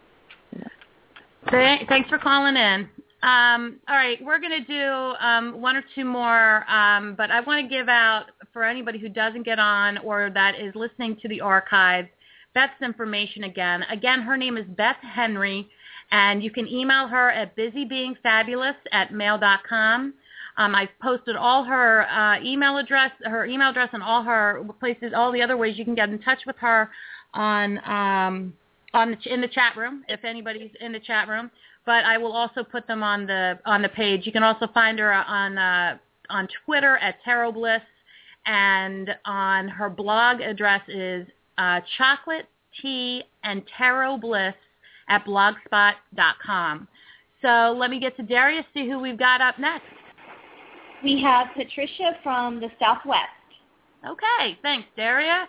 C: Thanks for calling in. Um, all right, we're going to do um, one or two more, um, but I want to give out, for anybody who doesn't get on or that is listening to the archives, Beth's information again. Again, her name is Beth Henry, and you can email her at busybeingfabulous at mail dot com. Um, I've posted all her uh, email address, her email address, and all her places, all the other ways you can get in touch with her on um, on the, in the chat room, if anybody's in the chat room. But I will also put them on the on the page. You can also find her on uh, on Twitter at Tarot Bliss, and on her blog address is uh, Chocolate Tea and Tarot Bliss at blogspot dot com. So let me get to Daria, see who we've got up next.
E: We have Patricia from the Southwest.
C: Okay, thanks, Daria.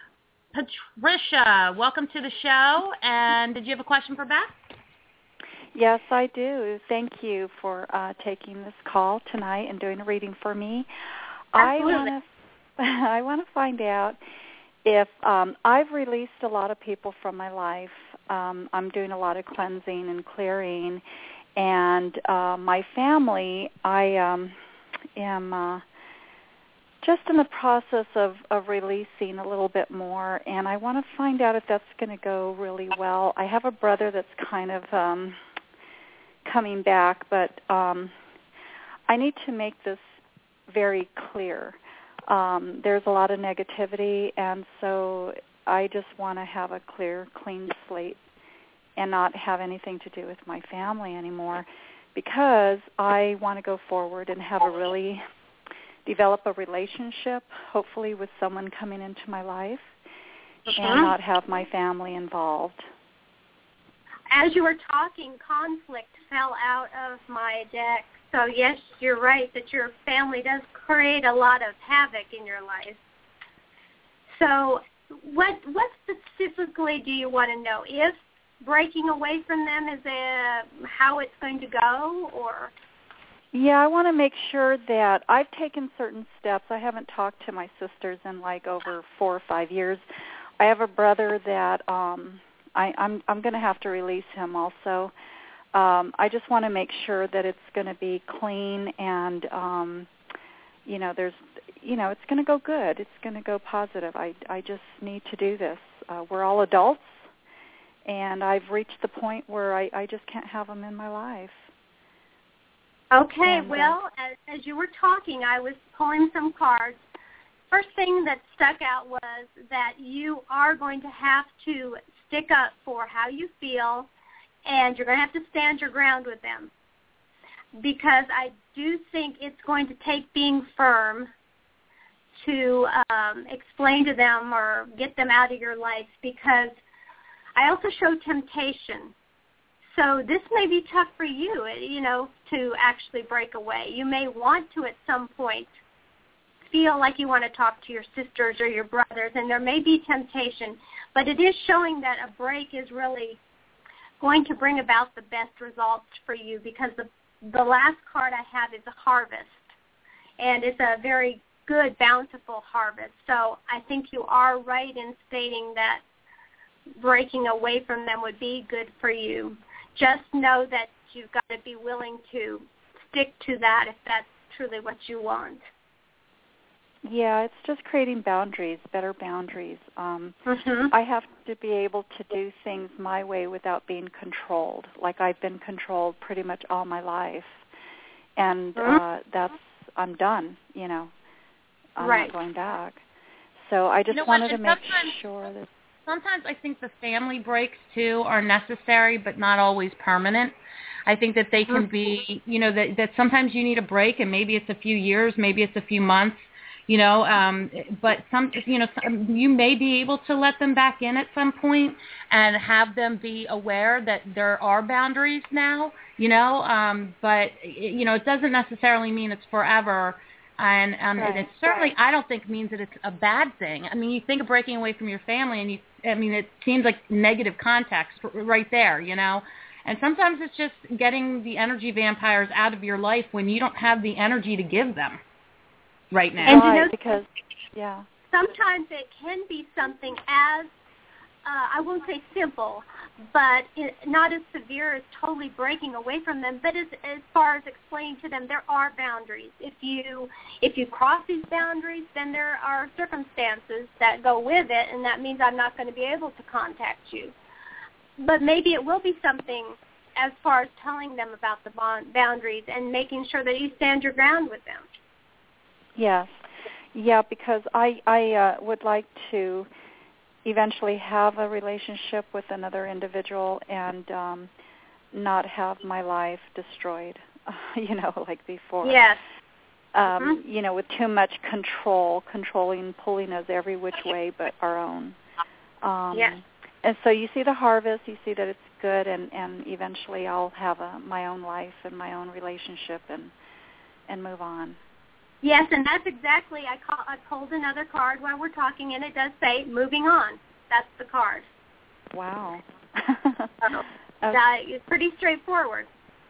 C: Patricia, welcome to the show. And did you have a question for Beth?
Q: Yes, I do. Thank you for uh, taking this call tonight and doing a reading for me.
D: Absolutely.
Q: I want to I want to find out if um, I've released a lot of people from my life. Um, I'm doing a lot of cleansing and clearing, and uh, my family, I um, am uh, just in the process of, of releasing a little bit more, and I want to find out if that's going to go really well. I have a brother that's kind of um, coming back, but um, I need to make this very clear. Um, there's a lot of negativity, and so I just want to have a clear, clean slate and not have anything to do with my family anymore, because I want to go forward and have a really develop a relationship, hopefully with someone coming into my life, uh-huh. and not have my family involved.
D: as you were talking, conflict fell out of my deck. So yes, you're right that your family does create a lot of havoc in your life. So what what specifically do you want to know? If breaking away from them is a, how it's going to go, or?
Q: Yeah, I want to make sure that I've taken certain steps. I haven't talked to my sisters in like over four or five years. I have a brother that um, I, I'm I'm going to have to release him also. Um, I just want to make sure that it's going to be clean and, um, you know, there's, you know, it's going to go good. It's going to go positive. I I just need to do this. Uh, we're all adults, and I've reached the point where I, I just can't have them in my life.
D: Okay,
Q: and,
D: well,
Q: uh,
D: as, as you were talking, I was pulling some cards. First thing that stuck out was that you are going to have to stick up for how you feel, and you're going to have to stand your ground with them. Because I do think it's going to take being firm to um, explain to them or get them out of your life, because I also show temptation. So this may be tough for you, you know, to actually break away. You may want to at some point feel like you want to talk to your sisters or your brothers, and there may be temptation, but it is showing that a break is really going to bring about the best results for you, because the the last card I have is a harvest, and it's a very good, bountiful harvest. So I think you are right in stating that breaking away from them would be good for you. Just know that you've got to be willing to stick to that if that's truly what you want.
Q: Yeah, it's just creating boundaries, better boundaries. Um,
D: mm-hmm.
Q: I have to be able to do things my way without being controlled, like I've been controlled pretty much all my life. And
D: mm-hmm.
Q: uh, that's, I'm done, you know. I'm
C: right.
Q: not going back. So I just
C: you know
Q: wanted
C: what?
Q: to make
C: sometimes,
Q: sure that...
C: Sometimes I think the family breaks, too, are necessary but not always permanent. I think that they can be, you know, that, that sometimes you need a break, and maybe it's a few years, maybe it's a few months, you know, um, but some, you know, some, you may be able to let them back in at some point and have them be aware that there are boundaries now, you know, um, but, you know, it doesn't necessarily mean it's forever. And, um,
Q: right.
C: and it certainly, I don't think, means that it's a bad thing. I mean, you think of breaking away from your family, and you, I mean, it seems like negative context right there, you know. And sometimes it's just getting the energy vampires out of your life when you don't have the energy to give them right now.
D: And
Q: right,
D: you know,
Q: because, yeah.
D: sometimes it can be something as, uh, I won't say simple, but it, not as severe as totally breaking away from them, but as, as far as explaining to them there are boundaries. If you if you cross these boundaries, then there are circumstances that go with it, and that means I'm not going to be able to contact you. But maybe it will be something as far as telling them about the bond, boundaries and making sure that you stand your ground with them.
Q: Yes. Yeah, because I, I uh, would like to eventually have a relationship with another individual and um, not have my life destroyed, you know, like before.
D: Yes.
Q: Um,
D: mm-hmm.
Q: You know, with too much control, controlling, pulling us every which way but our own. Um,
D: yes.
Q: And so you see the harvest, you see that it's good, and, and eventually I'll have a, my own life and my own relationship and and move on.
D: Yes, and that's exactly, I, call, I pulled another card while we're talking, and it does say, moving on. That's the card.
Q: Wow.
D: so, that, it's pretty straightforward.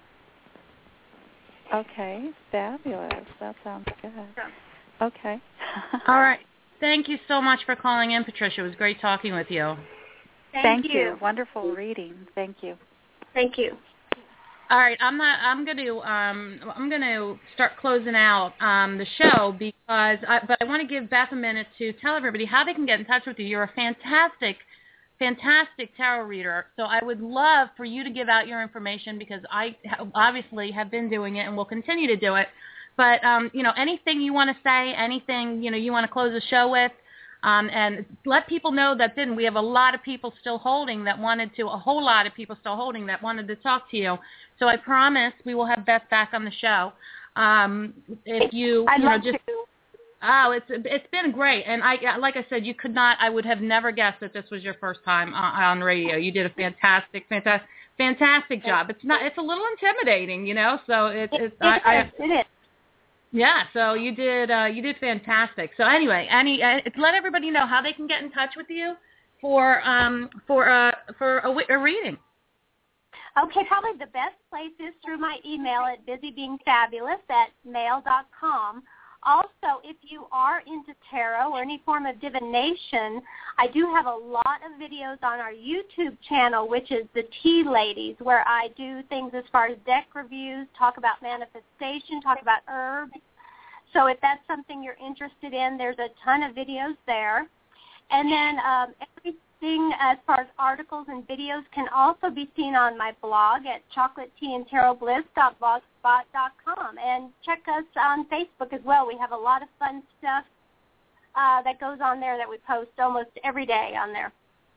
Q: Okay, fabulous. That sounds good.
D: So.
Q: Okay.
C: All right. Thank you so much for calling in, Patricia. It was great talking with you.
D: Thank,
Q: Thank
D: you.
Q: you. Wonderful reading. Thank you.
D: Thank you.
C: All right, I'm not. I'm going to. Um, I'm going to start closing out um, the show because. I, but I want to give Beth a minute to tell everybody how they can get in touch with you. You're a fantastic, fantastic tarot reader. So I would love for you to give out your information because I obviously have been doing it and will continue to do it. But um, you know, anything you want to say, anything you know you want to close the show with. Um, and let people know that then we have a lot of people still holding that wanted to, a whole lot of people still holding that wanted to talk to you. So I promise we will have Beth back on the show. Um, if you,
D: I'd
C: you know,
D: love
C: just,
D: to.
C: oh, it's it's been great. And I, like I said, you could not, I would have never guessed that this was your first time on, on radio. You did a fantastic, fantastic, fantastic job. It's not. It's a little intimidating, you know. So it,
D: it,
C: it's.
D: It,
C: I,
D: is,
C: I,
D: it is.
C: Yeah. So you did. Uh, you did fantastic. So anyway, Annie, uh, let everybody know how they can get in touch with you for um for uh for a, a reading.
D: Okay, probably the best place is through my email at busybeingfabulous at mail dot com. Also, if you are into tarot or any form of divination, I do have a lot of videos on our YouTube channel, which is the Tea Ladies, where I do things as far as deck reviews, talk about manifestation, talk about herbs. So if that's something you're interested in, there's a ton of videos there. And then um, everything as far as articles and videos can also be seen on my blog at chocolate tea and tarot bliss dot blogspot dot com. And check us on Facebook as well. We have a lot of fun stuff uh, that goes on there that we post almost every day on there.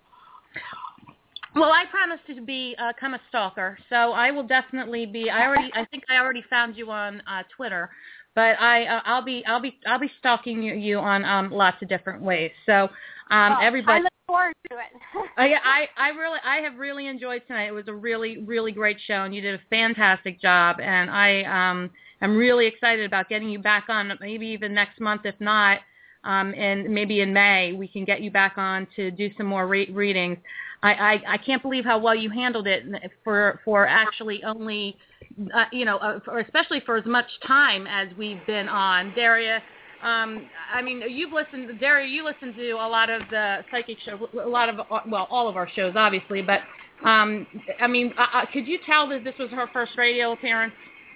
C: Well, I promised to be uh, become a stalker, so I will definitely be. I already, I think I already found you on uh, Twitter, but I, uh, I'll be, I'll be, I'll be stalking you, you on um, lots of different ways. So um,
D: oh,
C: everybody.
D: I look forward to it.
C: I, I, I really, I have really enjoyed tonight. It was a really, really great show, and you did a fantastic job. And I um, am really excited about getting you back on, maybe even next month, if not, um, and maybe in May we can get you back on to do some more re- readings. I, I, I can't believe how well you handled it for for actually only, uh, you know, uh, for, especially for as much time as we've been on. Daria, um, I mean, you've listened, Daria, you listen to a lot of the psychic show, a lot of, well, all of our shows, obviously, but, um, I mean, uh, could you tell that this was her first radio appearance?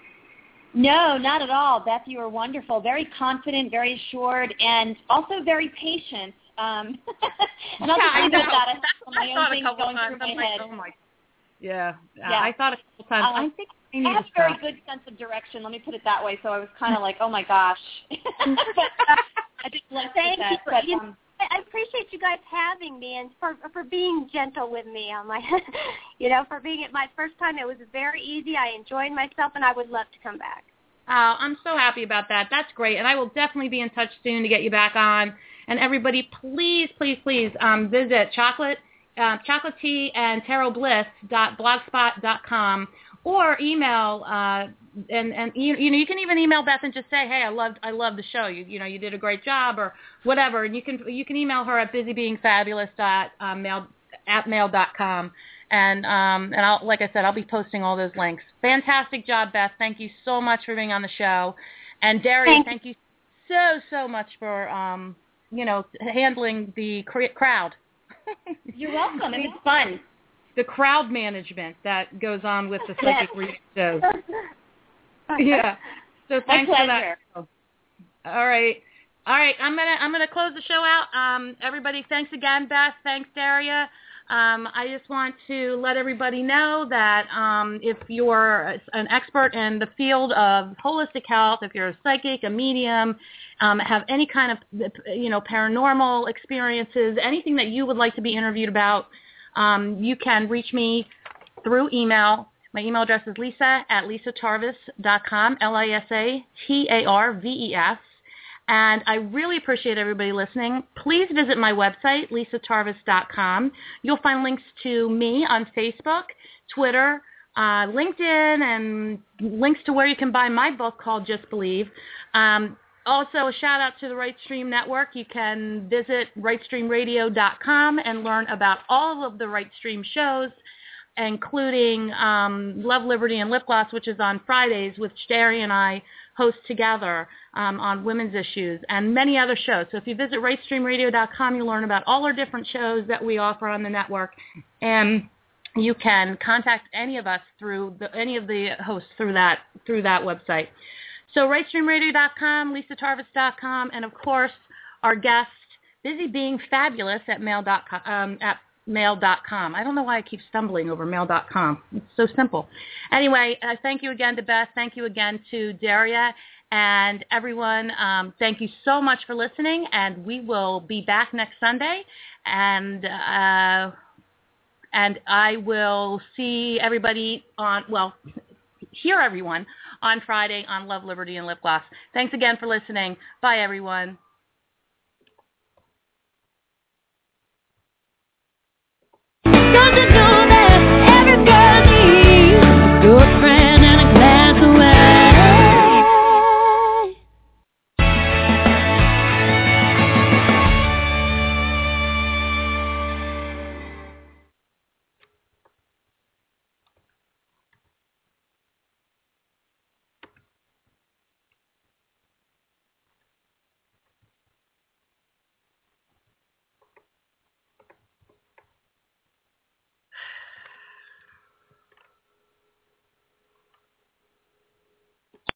E: No, not at all. Beth, you were wonderful. Very confident, very assured, and also very patient. Um, and I'll
C: yeah,
E: just
C: I
E: leave
C: know.
E: it at that. I
C: That's
E: have
C: what
E: my
C: I
E: own
C: thought a
E: things
C: couple
E: going
C: times.
E: through
C: I'm
E: my
C: like,
E: head.
C: oh my. Yeah, yeah.
E: Yeah.
C: I thought a couple times.
E: Um,
C: I think I need
E: I have
C: to
E: a very
C: stop.
E: good sense of direction. Let me put it that way. So I was kind of like, oh my gosh. but, uh, I just left
D: Thank
E: it at
D: you.
E: that.
D: For,
E: But,
D: you
E: um,
D: I appreciate you guys having me and for for being gentle with me on my, you know, for being it my first time. It was very easy. I enjoyed myself, and I would love to come back.
C: Oh, I'm so happy about that. That's great. And I will definitely be in touch soon to get you back on. And everybody, please, please, please um, visit chocolate, uh, chocolate tea and tarot bliss dot blogspot dot com or email, uh, and, and you, you know, you can even email Beth and just say, hey, I loved, I loved the show. You, you know, you did a great job or whatever. And you can, you can email her at busybeingfabulous dot mail at mail dot com. And um, and I'll, like I said, I'll be posting all those links. Fantastic job, Beth. Thank you so much for being on the show. And Daria, thank, thank you so, so much for, um, you know, handling the cr- crowd.
E: You're welcome. It was fun.
C: The crowd management that goes on with the psychic reading shows. Yeah. So thanks for that. All right. All right. I'm gonna I'm gonna close the show out. Um, everybody, thanks again, Beth. Thanks, Daria. Um, I just want to let everybody know that um, if you're an expert in the field of holistic health, if you're a psychic, a medium, um, have any kind of, you know, paranormal experiences, anything that you would like to be interviewed about, um, you can reach me through email. My email address is lisa at lisa tarvis dot com, L I S A T A R V E S. And I really appreciate everybody listening. Please visit my website, lisa tarvis dot com. You'll find links to me on Facebook, Twitter, uh, LinkedIn, and links to where you can buy my book called Just Believe. Um, also, a shout-out to the Right Stream Network. You can visit right stream radio dot com and learn about all of the Right Stream shows, including um, Love, Liberty, and Lip Gloss, which is on Fridays, which Daria and I host together um, on women's issues, and many other shows. So if you visit right stream radio dot com, you'll learn about all our different shows that we offer on the network, and you can contact any of us through the, any of the hosts through that through that website. So right stream radio dot com, lisa tarvis dot com, and of course our guest, Busy Being Fabulous at mail dot com. Um, at mail dot com. I don't know why I keep stumbling over mail dot com. It's so simple. Anyway, uh, thank you again to Beth. Thank you again to Daria. And everyone, um, thank you so much for listening. And we will be back next Sunday. And uh, and I will see everybody on, well, hear everyone on Friday on Love, Liberty, and Lip Gloss. Thanks again for listening. Bye, everyone.